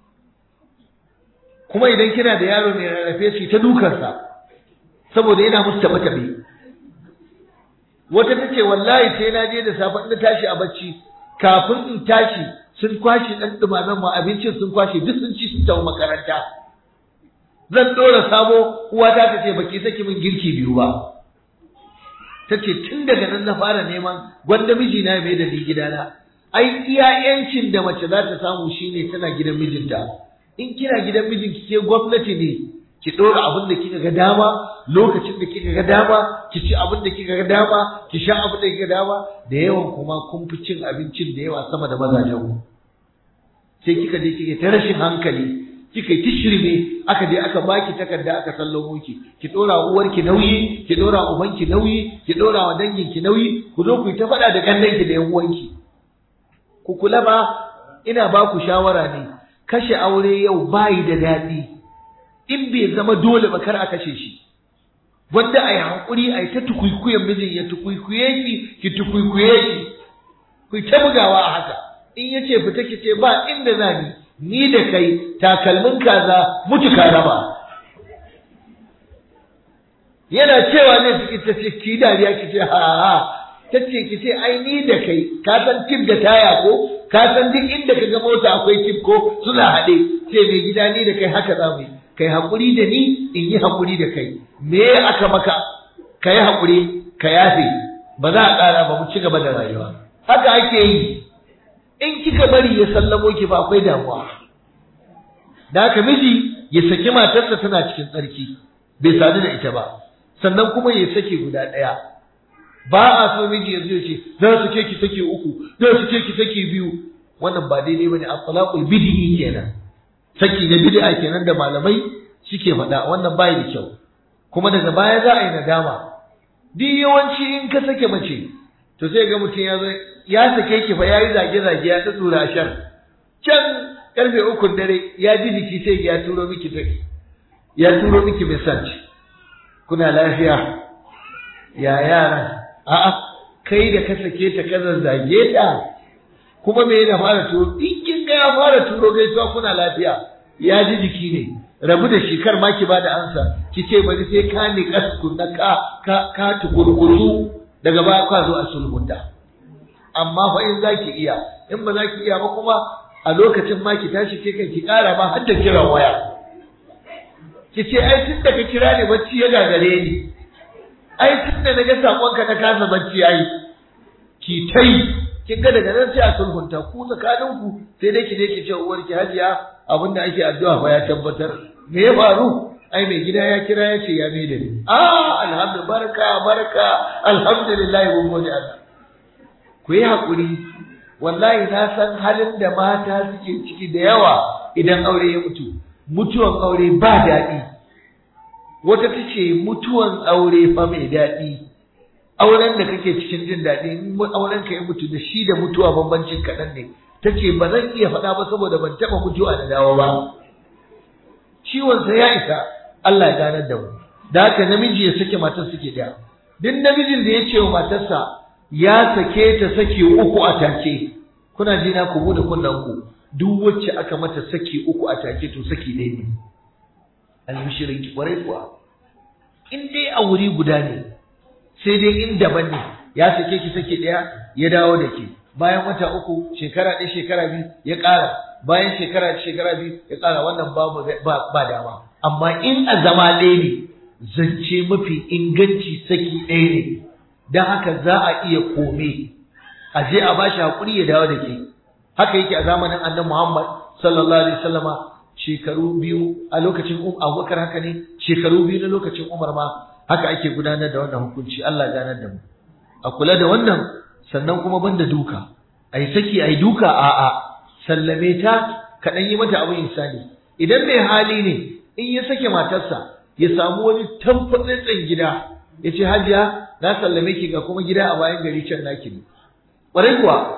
Kuma idan kina da yaro mai rarrafe shi ta dukarsa saboda yana musu taɓa taɓe. Wata ta ce wallahi sai na je da safe na tashi a bacci, kafin in tashi sun kwashe ɗan ɗumamen ma abincin sun kwashe duk sun ci sun tafi makaranta. Zan ɗora sabo, uwata ta ce baki saki min girki biyu ba. Ta ce tun daga nan na fara neman gwanda mijina ya mai da ni gidana. Ai iya yancin da mace za ta samu shine tana gidan mijinta. In kina gidan mijinki ke gwamnati ne, ki ɗora abin da kika ga dama, lokacin da kika ga dama, ki ci abin da kika ga dama, ki sha abin da kika ga dama, da yawan kuma kun fi cin abincin da yawa sama da mazajen ku. Sai kika je kika ta rashin hankali, kika yi tishirme, aka je aka baki takarda aka sallamo ki, ki ɗora uwarki nauyi, ki ɗora ubanki nauyi, ki ɗora wa danginki nauyi, ku zo ku yi ta faɗa da kannanki da yan uwanki. Ku kula ba, ina ba ku shawara ne, kashe aure yau bayi da daɗi. In bai zama dole ba kar a kashe shi. Wanda a yi haƙuri a yi ta tukwikwiyen mijin ya tukwikwiye ki, ki tukwikwiye ki. Ku ta bugawa a haka. In ya ce fita ki ce ba inda za ni, ni da kai takalmin kaza mutu ka raba. Yana cewa ne su ita ce ki dariya ki ce ha ha. Ta ce ki ce ai ni da kai ka san tip da taya ko, ka san duk inda ka ga mota akwai tip ko suna haɗe. Ce mai gida ni da kai haka za mu yi. Kai haƙuri da ni in yi haƙuri da kai. Me aka maka? Ka yi haƙuri, ka yafe, ba za a ƙara ba mu ci gaba da rayuwa. Haka ake yi. In kika bari ya sallamo ki ba akwai damuwa. Da haka miji ya saki matarsa tana cikin tsarki, bai sadu da ita ba. Sannan kuma ya sake guda ɗaya. Ba a so miji ya zo ya ce za su ce ki sake uku, za su ce ki sake biyu. Wannan ba daidai bane, at-talaqul bid'i kenan. Saki na bid'a kenan da malamai suke faɗa, wannan bai da kyau. Kuma daga baya za a yi nadama. Duk yawanci in ka sake mace, to sai ga mutum ya zo ya sake ki fa yayi zage zage ya ta tura shar. Can karfe uku dare ya ji jiki sai ya turo miki take. Ya turo miki message. Kuna lafiya? Ya yara? A'a, kai da ka sake ta ka zage ta. Kuma me yana fara turo? In kin ga ya fara turo gaisuwa kuna lafiya, ya ji jiki ne. Rabu da shi kar ma ki bada ansa. Ki ce bari sai ka ni kasku na ka ka ka tukurkuru daga baya ka zo a sulhunta. Amma fa in zaki iya, in ba zaki iya ba kuma a lokacin ma ki tashi ke kan ki kara ma har da kiran waya. Ki ce ai tun da ka kira ni bacci ya gagare ni. Ai tun da naga sakonka na kasa bacci ai. Ki tai kin ga daga nan sai a sulhunta ku tsakaninku, sai dai ki je ki ce uwarki Hajiya abinda ake addu'a fa ya tabbatar. Me ya faru? Ai mai gida ya kira ya ce ya mai da ni. Ah alhamdulillah, barka barka, alhamdulillah mun gode Allah. Ku yi hakuri, wallahi na san halin da mata suke ciki da yawa idan aure ya mutu. Mutuwan aure ba daɗi. Wata tace mutuwan aure fa mai daɗi. Auren da kake cikin jin daɗi, in auren ka ya mutu da shi da mutuwa bambancin kaɗan ne. Tace ba zan iya faɗa ba saboda ban taɓa mutuwa da dawo ba. Ciwonsa ya isa, Allah ya ganar da mu. Da haka namiji ya sake matar suke da. Duk namijin da ya ce wa matarsa ya sake ta sake uku a take, kuna ji na ku bude kunnen ku, duk wacce aka mata sake uku a take to sake ɗaya ne. Almishirin ki kwarai kuwa. In dai a wuri guda ne, sai dai in daban ne, ya sake ki sake ɗaya ya dawo da ke. bayan wata uku shekara ɗaya shekara biyu ya ƙara, bayan shekara shekara biyu ya ƙara, wannan babu ba, ba dama. Amma in a zama ɗaya ne, zance mafi inganci saki ɗaya ne, don haka za a iya kome, a je a bashi haƙuri ya dawo da ke. Haka yake a zamanin annabi Muhammad sallallahu alaihi wasallama, shekaru biyu a lokacin Abubakar haka ne, shekaru biyu na lokacin Umar ma haka ake gudanar da wannan hukunci. Allah ya ganar da mu. A kula da wannan, sannan kuma banda duka. Ai saki ai duka a'a, sallame ta ka dan yi mata abin insani. Idan mai hali ne, in ya sake matarsa, ya samu wani tamfatsatsen gida, ya ce Hajiya na sallame ki ga kuma gida a bayan gari can naki ne. Ƙwarai kuwa,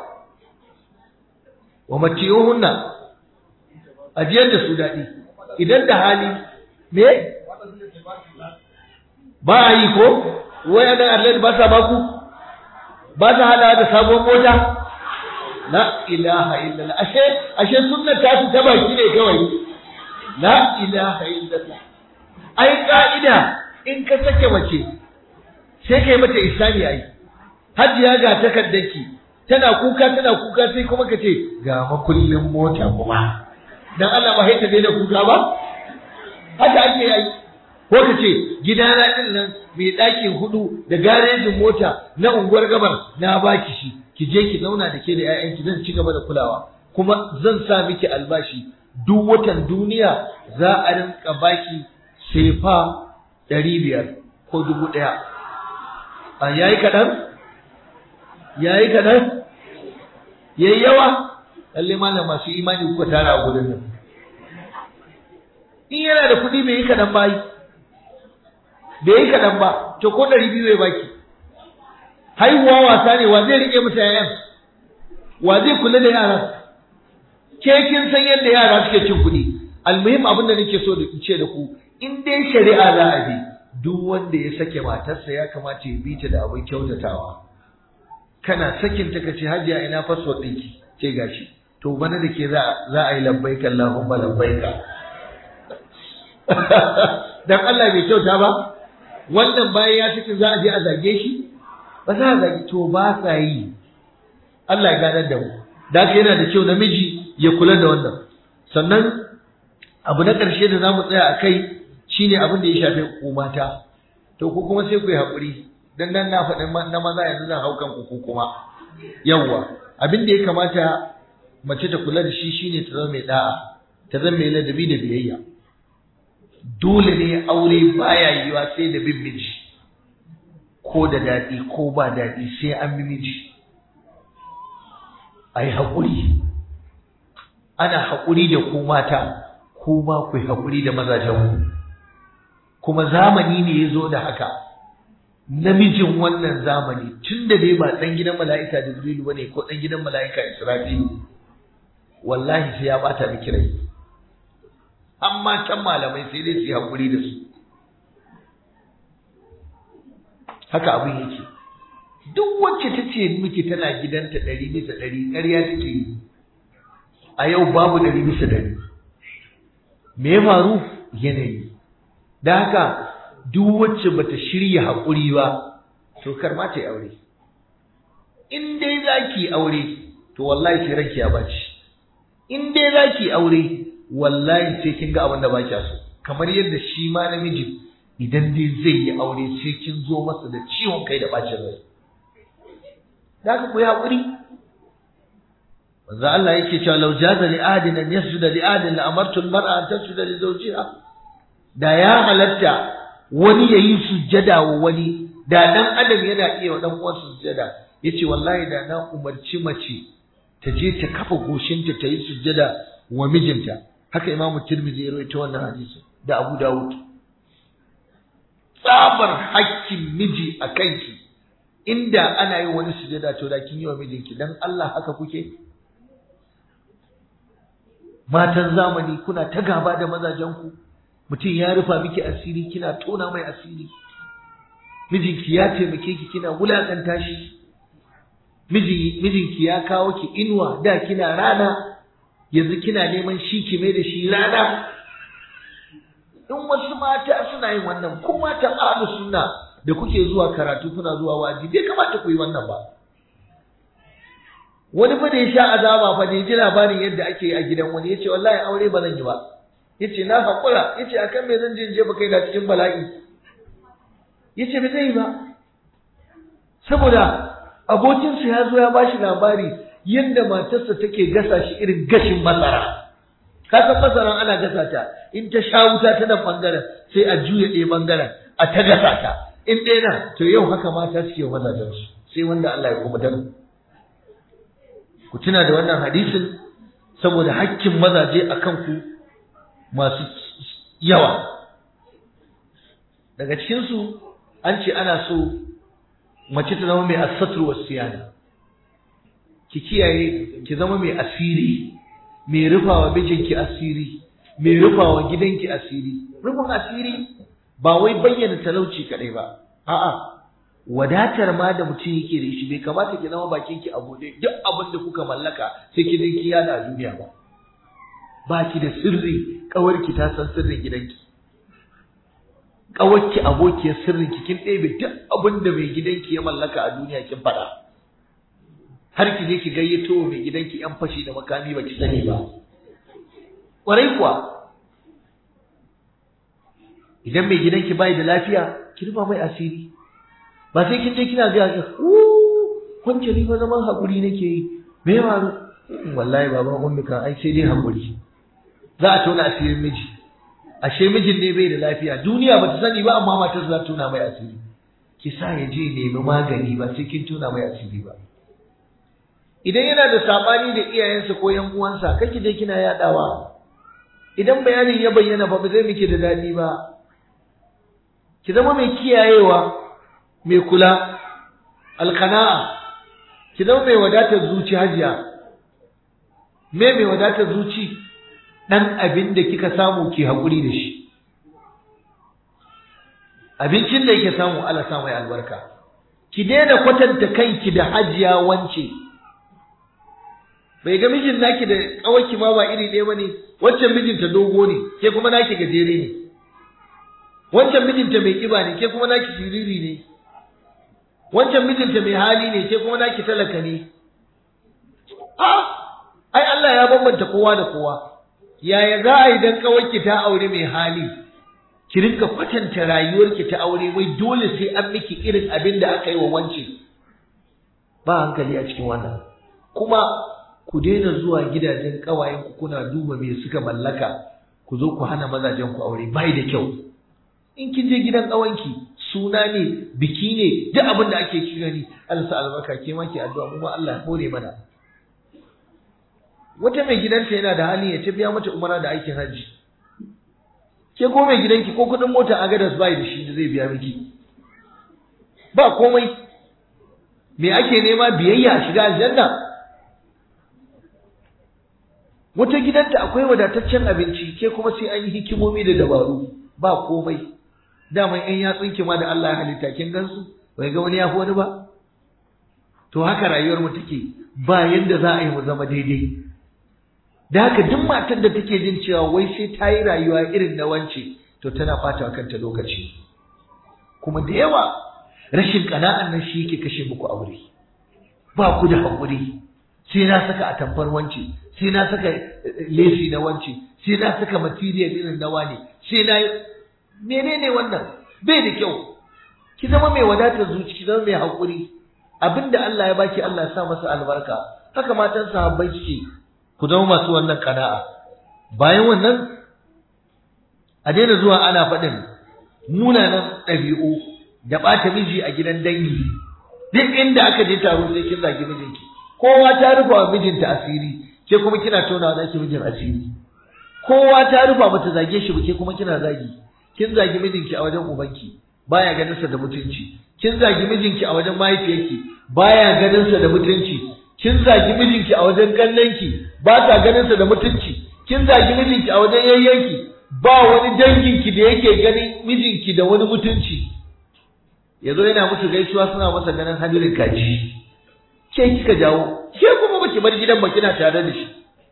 wa matiyuhunna ajiyar da su daɗi. Idan da hali, me? Ba a yi ko? Wai a nan Allah ba sa baku? Ba sa hada da sabon mota? La ilaha illallah. Ashe, ashe sunnar ta su ta baki ne kawai. La ilaha illallah. Ai ka'ida in ka sake mace sai kai mata isani ai. Hajiya ga takardarki tana kuka tana kuka sai kuma ka ce ga makullin mota kuma. Dan Allah ba haita da kuka ba? Haka ake yi. Ko ka ce gidana din nan mai ɗakin hudu da garejin mota na unguwar gabar na baki shi, ki je ki zauna da ke da ƴaƴanki zan ci gaba da kulawa, kuma zan sa miki albashi duk watan duniya za a rinka baki sefa ɗari biyar ko dubu ɗaya. A yayi kaɗan? Yayi kaɗan? Yayi yawa? Lalle malam masu imani kuka tara a gudun nan. In yana da kuɗi bai yi kaɗan ba yi. Bai yi kaɗan ba, to ko ɗari biyu bai baki. Haihuwa wasa ne, wa zai riƙe masa yayan? Wa zai kula da yaran? Ke kin san yadda yara suke cin kuɗi. Almuhim abin da nake so da ce da ku, in dai shari'a za a bi, duk wanda ya sake matarsa ya kamata ya bi ta da abin kyautatawa. Kana sakin ta kace Hajiya ina fasfot ɗinki, ce gashi. To bana da ke za a yi labbaika Allahumma labbaika. Dan Allah bai kyauta ba? Wannan bayan ya cikin za a je a zage shi ba za a zage to ba sa yi. Allah ya ganar da mu. Da haka yana da kyau namiji ya kula da wannan. Sannan abu na ƙarshe da zamu tsaya a kai shine abin da ya shafi ku mata. To ku kuma sai ku yi haƙuri. Dan nan na faɗin na maza yanzu zan haukan ku ku kuma. Yawwa abin da ya kamata mace ta kula da shi shine ta zama mai da'a, ta zama mai ladabi da biyayya. Dole ne aure baya yiwa sai da bin miji, ko da daɗi ko ba daɗi sai an bi miji. Ai haƙuri, ana haƙuri da ku mata, ku ma ku yi haƙuri da mazajenku. Kuma zamani ne ya zo da haka, namijin wannan zamani tun da dai ba ɗan gidan mala'ika Jibrilu ba ne ko ɗan gidan mala'ika Israfilu, wallahi sai ya ɓata miki rai. Amma can malamai sai dai su yi haƙuri da su. Haka abin yake. Duk wacce ta ce miki tana gidanta ɗari bisa ɗari ƙarya take yi. A yau babu ɗari bisa ɗari. Me ya faru? Yanayi. Da haka duk wacce bata shirya haƙuri ba, to kar ma ta yi aure. In dai za ki aure, to wallahi sai ranki ya baci. In dai za ki aure, wallahi sai kin ga abin da ba kya so. Kamar yadda shi ma namiji idan dai zai yi aure sai kin zo masa da ciwon kai da bacin rai. Da haka ku yi haƙuri. Manzo Allah yake cewa law jaza li ahadin an yasjuda li ahadin la amartu al-mar'a an tasjuda li zawjiha. Da ya halatta wani yayi sujjada wa wani, da dan adam yana iya wa dan uwansa sujjada. Yace wallahi da na umarci mace ta je ta kafa goshinta ta yi sujjada wa mijinta. Haka Imam Tirmidhi ya rawaito wannan hadisi da Abu Dawud. Tsabar hakkin miji a kanki, inda ana yi wani sujada to da kin yi wa mijinki, dan Allah haka kuke? Matan zamani kuna ta gaba da mazajenku, mutum ya rufa miki asiri kina tona mai asiri, mijinki ya taimake ki kina wulakanta shi, mijinki ya kawo ki inuwa da kina rana, yanzu kina neman shi ki mai da shi rana. In wasu mata suna yin wannan, ko matan ahlus sunna da kuke zuwa karatu kuna zuwa waji, bai kamata ku yi wannan ba. wani fa da ya sha azaba fa da ya ji labarin yadda ake yi a gidan wani yace wallahi aure ba zan yi ba, yace na hakura, yace akan me zan je je ba kai da cikin bala'i, yace ba zai yi ba, saboda abokinsa ya zo ya bashi labari yadda matarsa take gasa shi irin gashin masara. Ka san masaran ana gasa ta, in ta sha wuta ta nan bangaren sai a juya ɗaya bangaren a ta gasa ta, in ɗaya na to yau haka mata suke mazajen su, sai wanda Allah ya kuma dan. Ku tuna da wannan hadisin saboda hakkin mazaje akan ku masu yawa. Daga cikin su an ce ana so mace ta zama mai asatru wasiyana, ki kiyaye ki zama mai asiri, mai rufawa mijinki asiri, mai rufawa gidanki asiri. Rufin asiri ba wai bayyana talauci kadai ba, a'a wadatar ma da mutum yake da shi bai kamata ki zama bakinki a bude duk abin da kuka mallaka sai ki dinki yada a duniya ba. Ba ki da sirri, kawarki ta san sirrin gidanki, kawarki abokiyar sirrinki, kin ɗebe duk abin da mai gidanki ya mallaka a duniya kin faɗa. Har ki je ki gayyato mai gidanki yan fashi da makami ba ki sani ba. Ƙwarai kuwa, idan mai gidanki bai da lafiya ki rufa mai asiri, ba sai kin je kina ga ki kwance ni fa zaman hakuri nake yi, me ya faru? Wallahi baban ummi kan ai sai dai hakuri. Za a tona asirin miji, ashe mijin ne bai da lafiya, duniya ba ta sani ba amma matar za ta tona mai asiri. Ki sa ya je nemi magani ba sai kin tona mai asiri ba. Idan yana da sabani da iyayensa ko yan uwansa kake je kina yadawa, idan bayanin ya bayyana ba zai miki da dadi ba. Ki zama mai kiyayewa, mai kula, alqana'a, ki zama mai wadatar zuci hajiya. Me mai wadatar zuci? Dan abin da kika samu ki hakuri da shi. Abincin da yake samu Allah sa mai albarka. Ki daina kwatanta kanki da hajiya wance. Bai ga mijin naki da kawaki ma ba iri ɗaya bane, wancan mijinta dogo ne, ke kuma naki gajere ne. Wancan mijinta mai kiba ne, ke kuma naki siriri ne. Wancan mijinta mai hali ne, ke kuma naki talaka ne. Ah, ai Allah ya bambanta kowa da kowa. Yaya za a yi dan kawaki ta aure mai hali? Ki rinka kwatanta rayuwarki ta aure wai dole sai an miki irin abin da aka yi wa wance. Ba hankali a cikin wannan. Kuma ku daina zuwa gidajen ƙawayenku kuna duba me suka mallaka, ku zo ku hana mazajen ku aure, bai da kyau. In kin je gidan ƙawanki suna ne, biki ne, duk abin da ake ki gani, Allah sa albarka, ke ma ki addu'a mu ma Allah ya hore mana. Wata mai gidanta yana da hali ya ta biya mata umara da aikin hajji. Ke ko mai gidanki ko kuɗin mota a gadas bai da shi da zai biya miki. Ba komai. Me ake nema? Biyayya a shiga aljanna. Wata gidanta akwai wadataccen abinci, ke kuma sai an yi hikimomi da dabaru. Ba komai. Daman ƴan yatsunki ma da Allah ya halitta kin gansu, bai ga wani ya fi wani ba. To haka rayuwar mu take, ba yanda za a yi mu zama daidai. Da haka duk matar da take jin cewa wai sai ta yi rayuwa irin na wance, to tana fata kanta lokaci. Kuma da yawa rashin ƙana'an nan shi yake kashe muku aure. Ba ku da haƙuri. Sai na saka atamfar wance, sai na saka lesi na wance, sai na saka material irin na wane, sai na menene wannan? Bai da kyau. Ki zama mai wadatar zuci, ki zama mai haƙuri. Abinda Allah ya baki Allah ya sa masa albarka. Haka matan sahabbai suke. Ku zama masu wannan kana'a. Bayan wannan a daina zuwa ana faɗin munanan ɗabi'u da ɓata miji a gidan dangi. Duk inda aka je taro sai kin zagi mijinki. Kowa ta rufa wa mijinta asiri, ke kuma kina tona wa ki mijin asiri. Kowa ta rufa bata zage shi ba, ke kuma kina zagi. Kin zagi mijinki a wajen ubanki, baya ganin sa da mutunci. Kin zagi mijinki a wajen mahaifiyarki, baya ganin sa da mutunci. Kin zagi mijinki a wajen kannanki, ba ta ganin sa da mutunci. Kin zagi mijinki a wajen yayyanki, ba wani danginki da yake ganin mijinki da wani mutunci. Yazo yana musu gaisuwa suna masa ganin hadirin kaji. Ke kika jawo, ke kuma baki bar gidan ba kina tare da shi.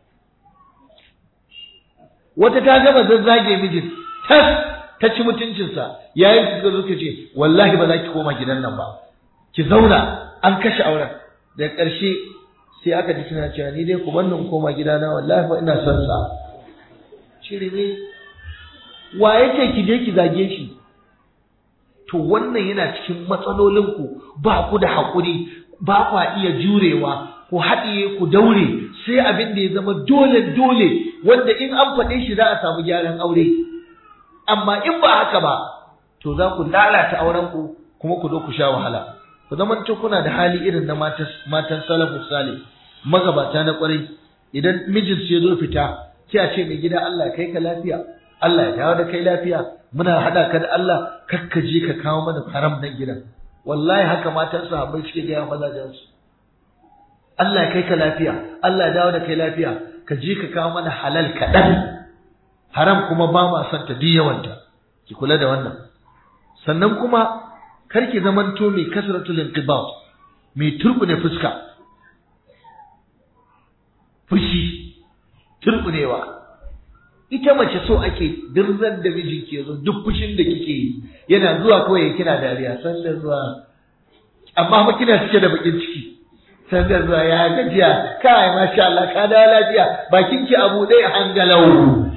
Wata ta gama zazzage mijin, tas ta ci mutuncinsa, yayin da suka zo suka ce wallahi ba za ki koma gidan nan ba. Ki zauna, an kashe auren. Da ƙarshe sai aka ji tana cewa ni dai ku bar nan koma gidana wallahi fa ina son sa. Shirme wa yake ki je ki zage shi? To wannan yana cikin matsalolin ku, ba ku da hakuri, ba ku iya jurewa, ku haɗiye ku daure sai abin da ya zama dole dole wanda in an faɗe shi za a samu gyaran aure. Amma in ba haka ba to za ku lalata auren ku kuma ku zo ku sha wahala. Ku zaman to kuna da hali irin na matan matan salafus salih, magabata na kwarai. Idan mijinsu ya zo fita sai a ce mai gida Allah ya kai ka lafiya, Allah ya dawo da kai lafiya, muna hada ka da Allah, kakka je ka kawo mana haram nan gidan. Wallahi haka matan sahabbai suke ga mazajen su. Allah ya kai ka lafiya, Allah ya dawo da kai lafiya, ka je ka kawo mana halal kaɗan, haram kuma ba ma son ta duk yawanta. Ki kula da wannan. Sannan kuma kar ki zamanto mai kasratul inqibad, mai turbune fuska, fushi, turbunewa. Ita mace so ake dirzar da mijinki yazo duk fushin da kike yi yana zuwa kawai kina dariya san da zuwa, amma ba kina cike da bakin ciki. San da zuwa ya gajiya, kai masha Allah ka dawo lafiya, bakin ki abu dai hangalau.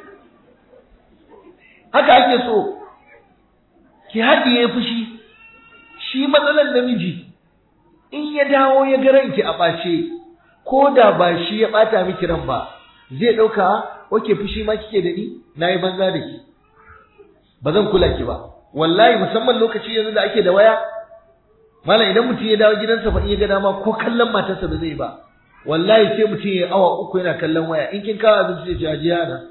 Haka ake so ki haɗiye fushi. Shi matsalar namiji in ya dawo ya ga ranki a ɓace, ko da ba shi ya ɓata miki ran ba, zai ɗauka wake fushi ma kike da ni, na yi banza da ki, ba zan kula ki ba. Wallahi musamman lokaci yanzu da ake da waya, malam idan mutum ya dawo gidansa fa in ya ga dama ko kallon matarsa ba zai ba. Wallahi sai mutum ya awa uku yana kallon waya, in kin kawo abinci sai ce ajiya na,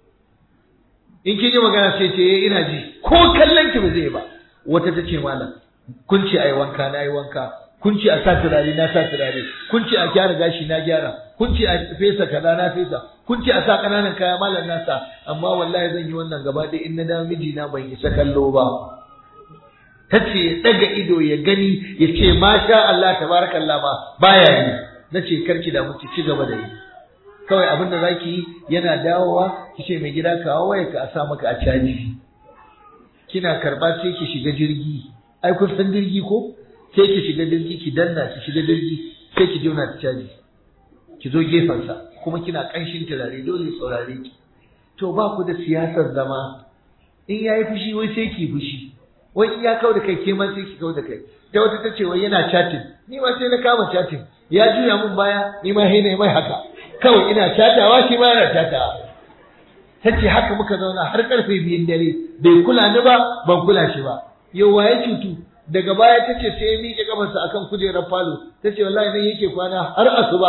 in kin yi magana sai ce eh ina ji, ko kallon ki ba zai ba. Wata ta ce malam kun ce ai wanka na yi wanka, kun ce a sa turare na sa turare, kun ce a gyara gashi na gyara, kun ce a fesa kaza na fesa, kun ce a sa kananan kaya malam na sa, amma wallahi zan yi wannan gaba ɗaya in na dawo mijina ban isa kallo ba. Tace ya daga ido ya gani ya ce masha Allah tabarakallah ma baya yi. Nace karki da muki ci gaba da yi. Kawai abin da zaki yi yana dawowa ki ce mai gida kawo waya ka a sa maka a caji. Kina karba sai ki shiga jirgi. Ai kun san jirgi ko? Sai ki shiga jirgi ki danna ki shiga jirgi sai ki jona ta caji. Ki zo gefen sa kuma kina kanshin turare dole saurare ki. To ba ku da siyasar zama. In yayi fushi wai sai ki fushi. Wai in ya kau da kai ke ma sai ki kau da kai. Ta wata tace wai yana chatting. Ni ma sai na kama chatting. Ya juya mun baya ni ma haina mai haka. Kawai ina chatawa shi ma yana chatawa. Tace haka muka zauna har karfe biyun dare. Bai kula ni ba, ban kula shi ba. Yau waye cutu? Daga baya tace sai ya miƙe kafarsa akan kujerar falo. Tace wallahi nan yake kwana har asuba.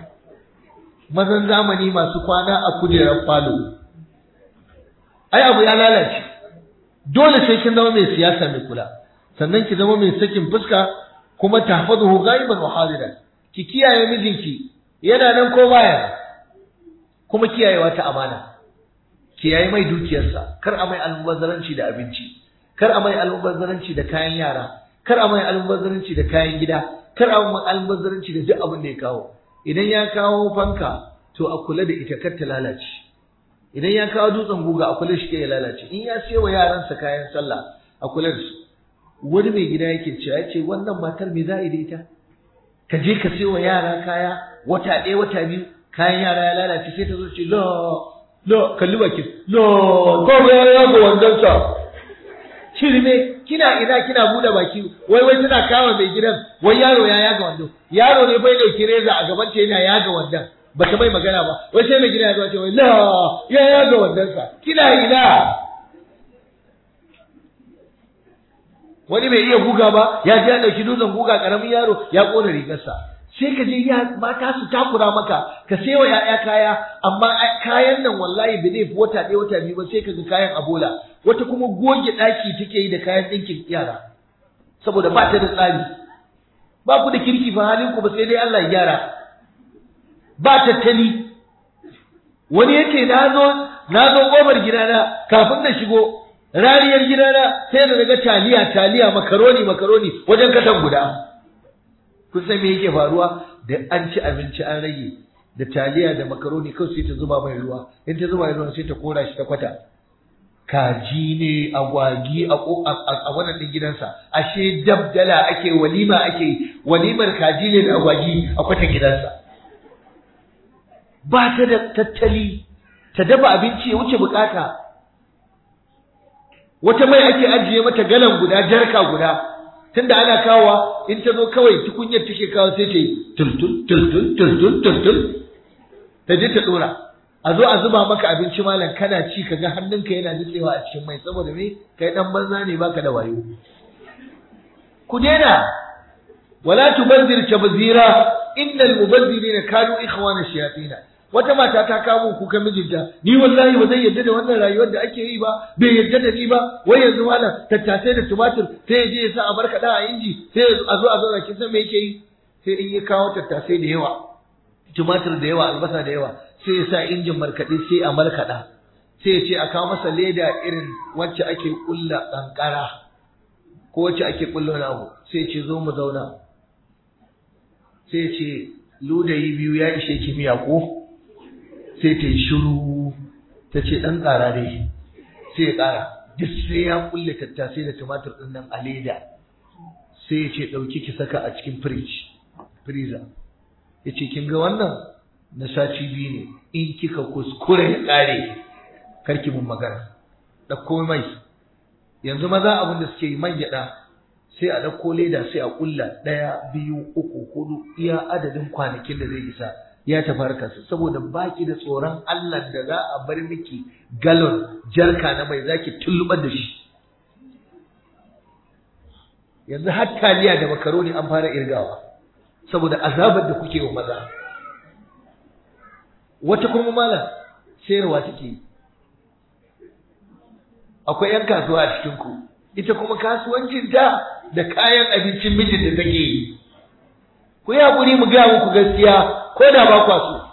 Mazan zamani masu kwana a kujerar falo. Ai abu ya lalace. Dole sai kin zama mai siyasa mai kula. Sannan ki zama mai sakin fuska kuma tahfazuhu ghaiban wa hadiran. Ki kiyaye mijinki yana nan ko baya. Kuma kiyayewa ta amana. Kiyaye mai dukiyarsa, kar a mai almubazzaranci da abinci. Kar a mai almubazzaranci da kayan yara, kar a mai almubazzaranci da kayan gida, kar a mai almubazzaranci da duk abin da ya kawo. Idan ya kawo fanka to a kula da ita kar ta lalace. Idan ya kawo dutsen guga a kula shi kai ya lalace. In ya sayo wa yaransa kayan sallah a kula da su. Wani mai gida yake cewa yace wannan matar me za a yi da ita? Ka je ka sayo wa yara kaya wata ɗaya wata biyu kayan yara ya lalace sai ta zo ce la la kalli bakin la ko ya ga wannan sa. Shirme kina ina kina bude baki wai wai tana kawo mai gidan wai yaro ya yaga wando. Yaro ne bai dauki reza a gaban ta yana yaga wandan. Ba ta mai magana ba wai sai mai gida ya zo ce wai la ya yaga wandan sa. Kina ina wani bai iya guga ba ya je ya dauki dutsen guga karamin yaro ya kona rigarsa. Sai ka je ya mata su takura maka ka sayo ya'ya kaya amma kayan nan wallahi bai zai fi wata ɗaya wata biyu ba sai ka ga kayan abola. Wata kuma goge ɗaki take yi da kayan ɗinkin yara saboda ba ta da tsari. Ba ku da kirki fa halin ku ba sai dai Allah ya gyara. Ba tattali. Wani yake na zo na zo kofar gidana kafin na shigo rariyar gidana sai da daga taliya taliya makaroni makaroni wajen katan guda. Kun san me yake faruwa? Da an ci abinci an rage da taliya da makaroni kawai sai ta zuba mai ruwa. In ta zuba mai ruwa sai ta kora shi ta kwata. kaji ne agwagi a wannan din gidansa, ashe dabdala ake walima ake walimar kaji ne da agwagi a kwata gidansa. Ba ta da tattali ta dafa abinci ya wuce bukata. Wata mai ake ajiye mata galan guda jarka guda, tunda ana kawowa in ta zo kawai tukunyar take kawo sai ta yi tultul tultul tultul tultul ta je ta dora. A zo a zuba maka abinci malam kana ci kaga hannunka yana nutsewa a cikin mai, saboda me kai dan banza ne baka da wayo. Ku daina, wala tubazzir tabzira innal mubazzirina kanu ikhwana shayatin. Wata mata ta kawo kuka mijinta, ni wallahi ba zai yarda da wannan rayuwar da ake yi ba, bai yarda da ni ba, wai yanzu malam tattasai da tumatir sai ya je ya sa a barkada a inji, sai a zo a zo kin san me yake yi? Sai in ya kawo tattasai da yawa, tumatir da yawa, albasa da yawa, sai ya sa injin markaɗe sai a markaɗa, sai ya ce a kawo masa leda irin wacce ake ƙulla ƙanƙara ko wacce ake ƙulla wani abu, sai ya ce zo mu zauna, sai ya ce ludayi biyu ya ishe kimiyya ko? Sai ta yi shiru ta ce ɗan ƙara dai, sai ya ƙara, duk sai ya ƙulle tattasai da tumatir ɗin nan a leda, sai ya ce ɗauki ki saka a cikin firij, freezer, ya ce kin ga wannan na sati biyu ne, in kika kuskure ya ƙare karki mun magana, ɗauko mai. Yanzu maza abin da suke yi man gyaɗa sai a ɗauko leda sai a ƙulla ɗaya biyu uku hudu iya adadin kwanakin da zai isa ya tafi harkarsa, saboda baki da tsoron Allah da za a bar miki galon jarka na mai zaki tullubar da shi. Yanzu har taliya da makaroni an fara irgawa saboda azabar da kuke wa maza. Wata kuma malam sayarwa take yi. Akwai ‘yan kasuwa a cikin ku, ita kuma kasuwancinta da kayan abincin mijin da take yi. Ku yi haƙuri mu gaya muku gaskiya ko da ba kwa so.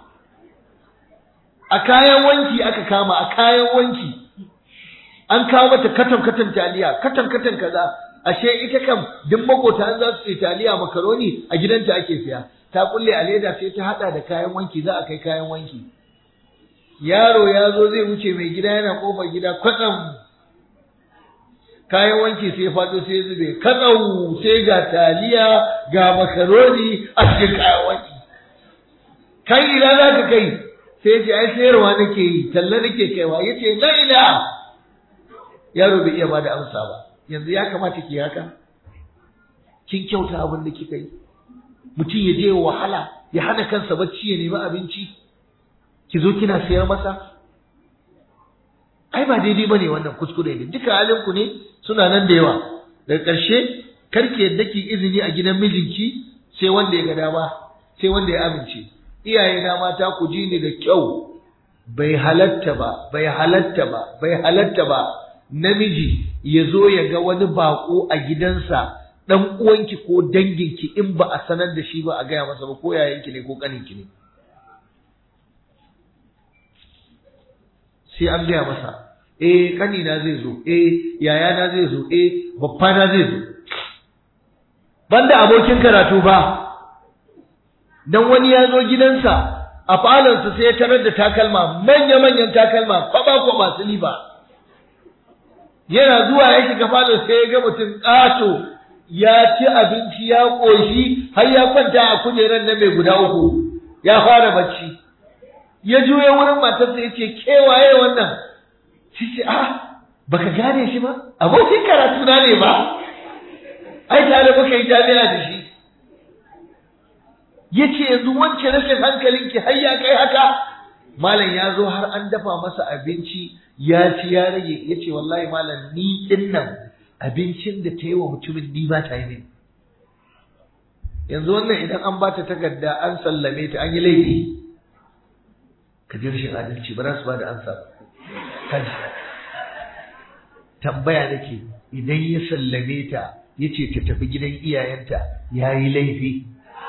A kayan wanki aka kama, a kayan wanki an kawo mata katan katan taliya, katan katan kaza, ashe ita kam duk makota an za su ce taliya makaroni a gidanta ake siya. Ta kulle a leda sai ta hada da kayan wanki, za a kai kayan wanki. Yaro ya zo zai wuce mai gida yana kofar gida, kwatsam kayan wanki sai faɗo sai zube, katsau sai ga taliya ga makaroni a cikin kayan wanki. Kai ina za ka kai? Sai ya ce ai sayarwa nake yi, talla nake kaiwa. Ya ce la ila. Yaro bai iya bada amsa ba. Yanzu ya kamata ki haka? Kin kyauta abin da kika yi. Mutum ya je wahala, ya hana kansa bacci ya nemi abinci, ki zo kina sayar masa? Ai ba daidai bane wannan, kuskure ne. Duka halin ku ne suna nan da yawa. Daga ƙarshe karki yadda ki izini a gidan mijinki sai wanda ya ga dama, sai wanda ya amince. Iyaye na mata ku ji ni da kyau, bai halatta ba, bai halatta ba, bai halatta ba namiji ya zo ya ga wani bako a gidansa, dan uwanki ko danginki, in ba a sanar da shi ba a gaya masa ba, ko yayanki ne ko kaninki ne. Sai an gaya masa, eh kanina zai zo, eh yayana zai zo, eh babbana zai zo. Banda abokin karatu ba, dan wani ya zo gidansa a falonsa sai ya tarar da takalma, manya-manyan takalma, kwaba-kwaba masu liba. Yana zuwa ya shiga falon sai ya ga mutum ƙato ya ci abinci ya ƙoshi har ya kwanta a kujerar nan mai guda uku, ya fara bacci. Ya juya wurin matarsa ya ce, ke waye wannan? Shi ce, ah, baka gane shi ba? Abokin karatu na ne ba? Ai tare muka yi jami'a da shi. Ya ce yanzu wancan rashin hankalinki har ya kai haka? Malam ya zo har an dafa masa abinci ya ci ya rage. Ya ce wallahi malam ni din nan abincin da ta yi wa mutumin ni ba ta yi ne. Yanzu wannan idan an ba ta takarda an sallame ta an yi laifi. Ka ji rashin adalci ba za su ba da ansa ba. Kaji. Tambaya nake, idan ya sallame ta ya ce ta tafi gidan iyayenta ya yi laifi.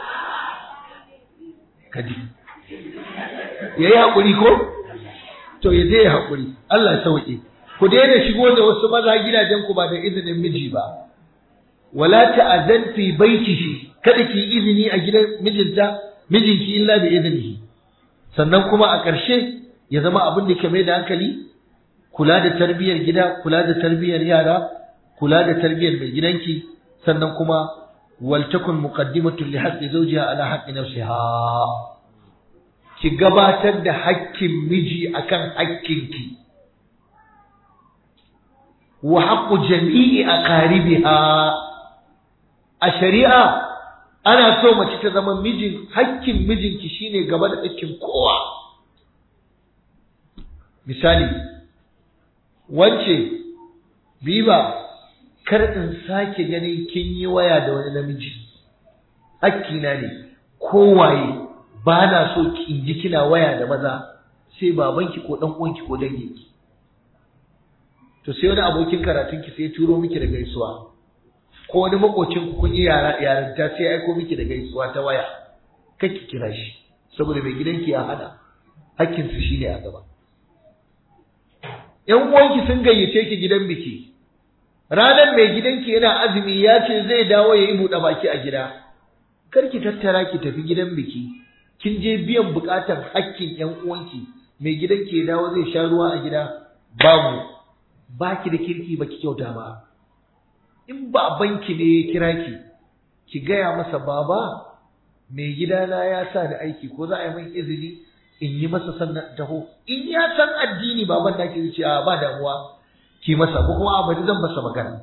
Kaji. Ya yi haƙuri ko? To ya je ya haƙuri. Allah ya sauƙe. Ku daina shigo da wasu maza gidajen ku ba da izinin miji ba. Wala ta'azan fi baitihi, kada ki izini a gidan mijinta, mijinki illa bi iznihi. Sannan kuma a ƙarshe ya zama abin da ke mai da hankali kula da tarbiyyar gida, kula da tarbiyyar yara, kula da tarbiyyar mai gidanki, sannan kuma waltakun muqaddimatun li haqqi zawjiha ala haqqi nafsiha. Ki gabatar da haƙƙin miji akan haƙƙinki. Wa haqqu jami'i aqaribiha. A shari'a ana so mace ta zama mijin, haƙƙin mijinki shine gaba da haƙƙin kowa. Misali, wance biba kar in sake ganin kin yi waya da wani namiji, hakkina ne, kowaye ba na so in ji kina waya da maza sai babanki ko dan uwanki ko danginki. To sai wani abokin karatunki sai ya turo miki da gaisuwa, ko wani makocin ku kun yi yara yarinta sai ya aiko miki da gaisuwa ta waya, kake kira shi saboda mai gidanki ya hana, hakkin su shine a gaba. Yan uwanki sun gayyace ki gidan biki, ranar mai gidanki yana azumi ya ce zai dawo ya yi buɗe baki a gida, kar ki tattara ki tafi gidan biki, kin je biyan buƙatar hakkin ƴan uwanki, mai gidanki ya dawo zai sha ruwa a gida, babu, baki da kirki baki kyauta ba. In babanki ne ya kira ki, ki gaya masa baba, mai gidana ya sa ni aiki ko za a yi min izini in yi masa sannan taho. In ya san addini baban da ke ce a ba damuwa ki masa, ko kuma a bari zan masa magana.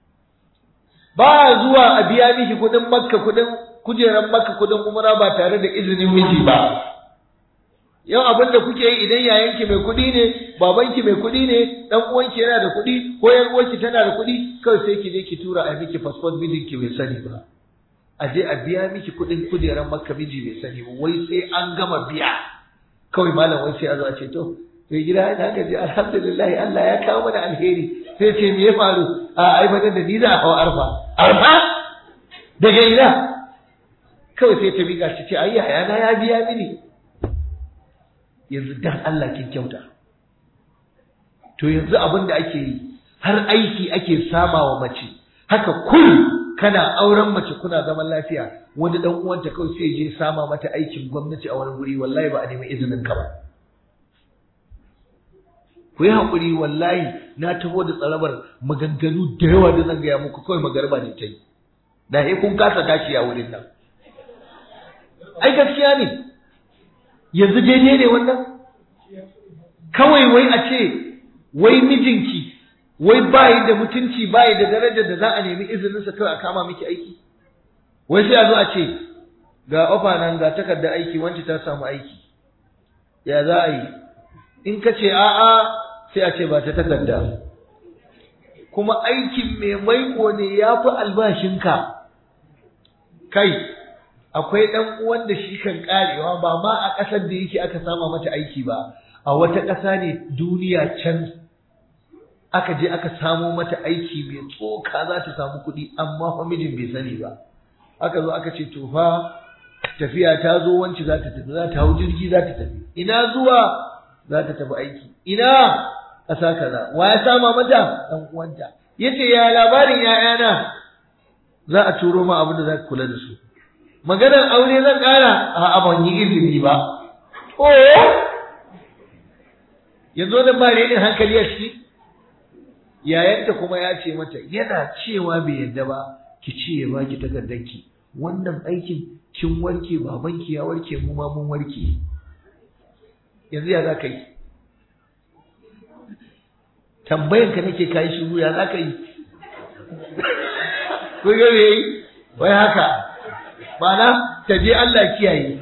Ba zuwa a biya miki kuɗin makka, kuɗin kujeran makka, kuɗin umra ba tare da izinin miji ba. Yau abin da kuke yi idan yayanki mai kuɗi ne, babanki mai kuɗi ne, dan uwanki yana da kuɗi ko yar uwanki tana da kuɗi, kawai sai ki je ki tura a miki passport mijinki bai sani ba. A je a biya miki kuɗin kujeran makka miji bai sani ba, wai sai an gama biya. Kawai malam wai sai a zo a ce to mai gida ina gaji alhamdulillah Allah ya kawo mana alheri, sai ce me ya faru? A ai ba da ni za a hawa arfa. Arfa daga ina? Kawai sai ta miƙa shi ce ai yana ya biya mini. Yanzu dan Allah kin kyauta. To yanzu abin da ake yi har aiki ake sama wa mace, haka kul kana auren mace kuna zaman lafiya, wani dan uwanta kawai sai je sama mata aikin gwamnati a wani guri, wallahi ba a nemi izinin ka ba. Ku yi haƙuri, wallahi na taho da tsarabar maganganu da yawa da zan gaya muku, kawai magarba ne ta yi. Da he kun kasa tashi a wurin nan. Ai gaskiya ne. Yanzu daidai ne wannan? Kawai wai a ce wai mijinki wai bayi da mutunci, bayi da darajar da za a nemi izininsa kawai a kama miki aiki. Wai sai a zo a ce ga ofa nan, ga takardar aiki, wance ta samu aiki, ya za a yi? In ka ce a'a sai a ce ba ta takarda, kuma aikin mai maiko ne ya fi albashinka. Kai akwai ɗan uwan da shi kan ƙarewa ba ma a ƙasar da yake aka sama mata aiki ba, a wata ƙasa ne duniya can aka je aka samo mata aiki mai tsoka za ta samu kuɗi, amma fa mijin bai sani ba. Aka zo aka ce to fa tafiya ta zo, wance za ta tafi, za ta hau jirgi za ta tafi. Ina zuwa? Za ta tafi aiki. Ina? Ƙasa kaza. Wa ya sama mata? Ɗan uwanta. Yace ya labarin ƴaƴana? Za a turo ma abin da za ka kula da su. Maganar aure zan ƙara? A'a ban yi izini ba. Oh! Yanzu nan ba renin hankali a ciki? Yayanta kuma ya ce mata yana cewa bai yadda ba, ki ce ya baki takardarki. Wannan aikin kin warke, babanki ya warke, mu ma mun warke. Yanzu ya za ka yi? Tambayanka nake kayi shiru, ya za ka yi? Kun ga me yi? Wai haka. Mana ta je Allah kiyaye.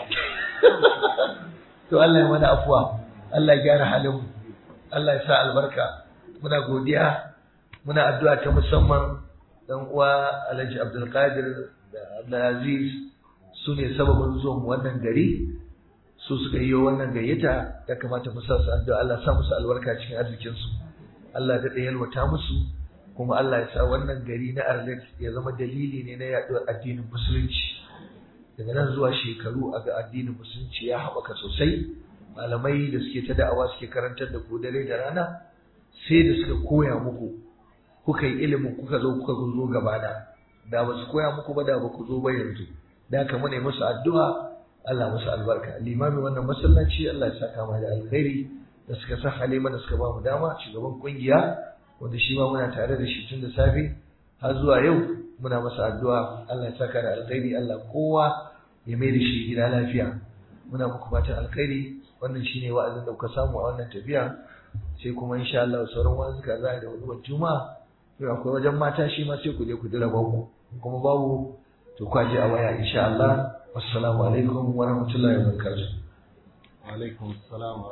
To Allah ya mana afuwa, Allah ya gyara halin mu, Allah ya sa albarka. Muna godiya, muna addu'a ta musamman dan uwa Alhaji Abdul Qadir da Abdulaziz, su ne sababin zuwan wannan gari, su suka yi wannan gayyata. Ya kamata mu sa su addu'a, Allah ya sa musu albarka cikin arzikin su, Allah ya dade yalwata musu, kuma Allah ya sa wannan gari na Arlet ya zama dalili ne na yaduwar addinin musulunci. Daga nan zuwa shekaru aga addinin musulunci ya haɓaka sosai. Malamai da suke ta da'awa suke karantar da ku dare da rana, sai da suka koya muku, kuka yi ilimin, kuka zo kuka zo gabana. Da ba su koya muku ba da ba ku zo ba yanzu. Da haka muna musu addu'a, Allah musu albarka. Limamin wannan masallaci Allah ya saka mai da alkhairi, da suka sa halima da suka ba mu dama, shugaban kungiya wanda shi ma muna tare da shi tun da safe har zuwa yau. Muna masa addu'a Allah ya saka da alkhairi, Allah kowa ya mai da shi gida lafiya. Muna muku fatan alkhairi. Wannan shine wa'azin da kuka samu a wannan tafiya, sai kuma insha Allah sauran wa'azuka za a da wani juma'a. Sai akwai wajen mata shi ma sai ku je ku dira babu, kuma babu to kwaje a waya insha Allah. Assalamu alaikum wa rahmatullahi wa barakatuh. Wa alaikum assalam.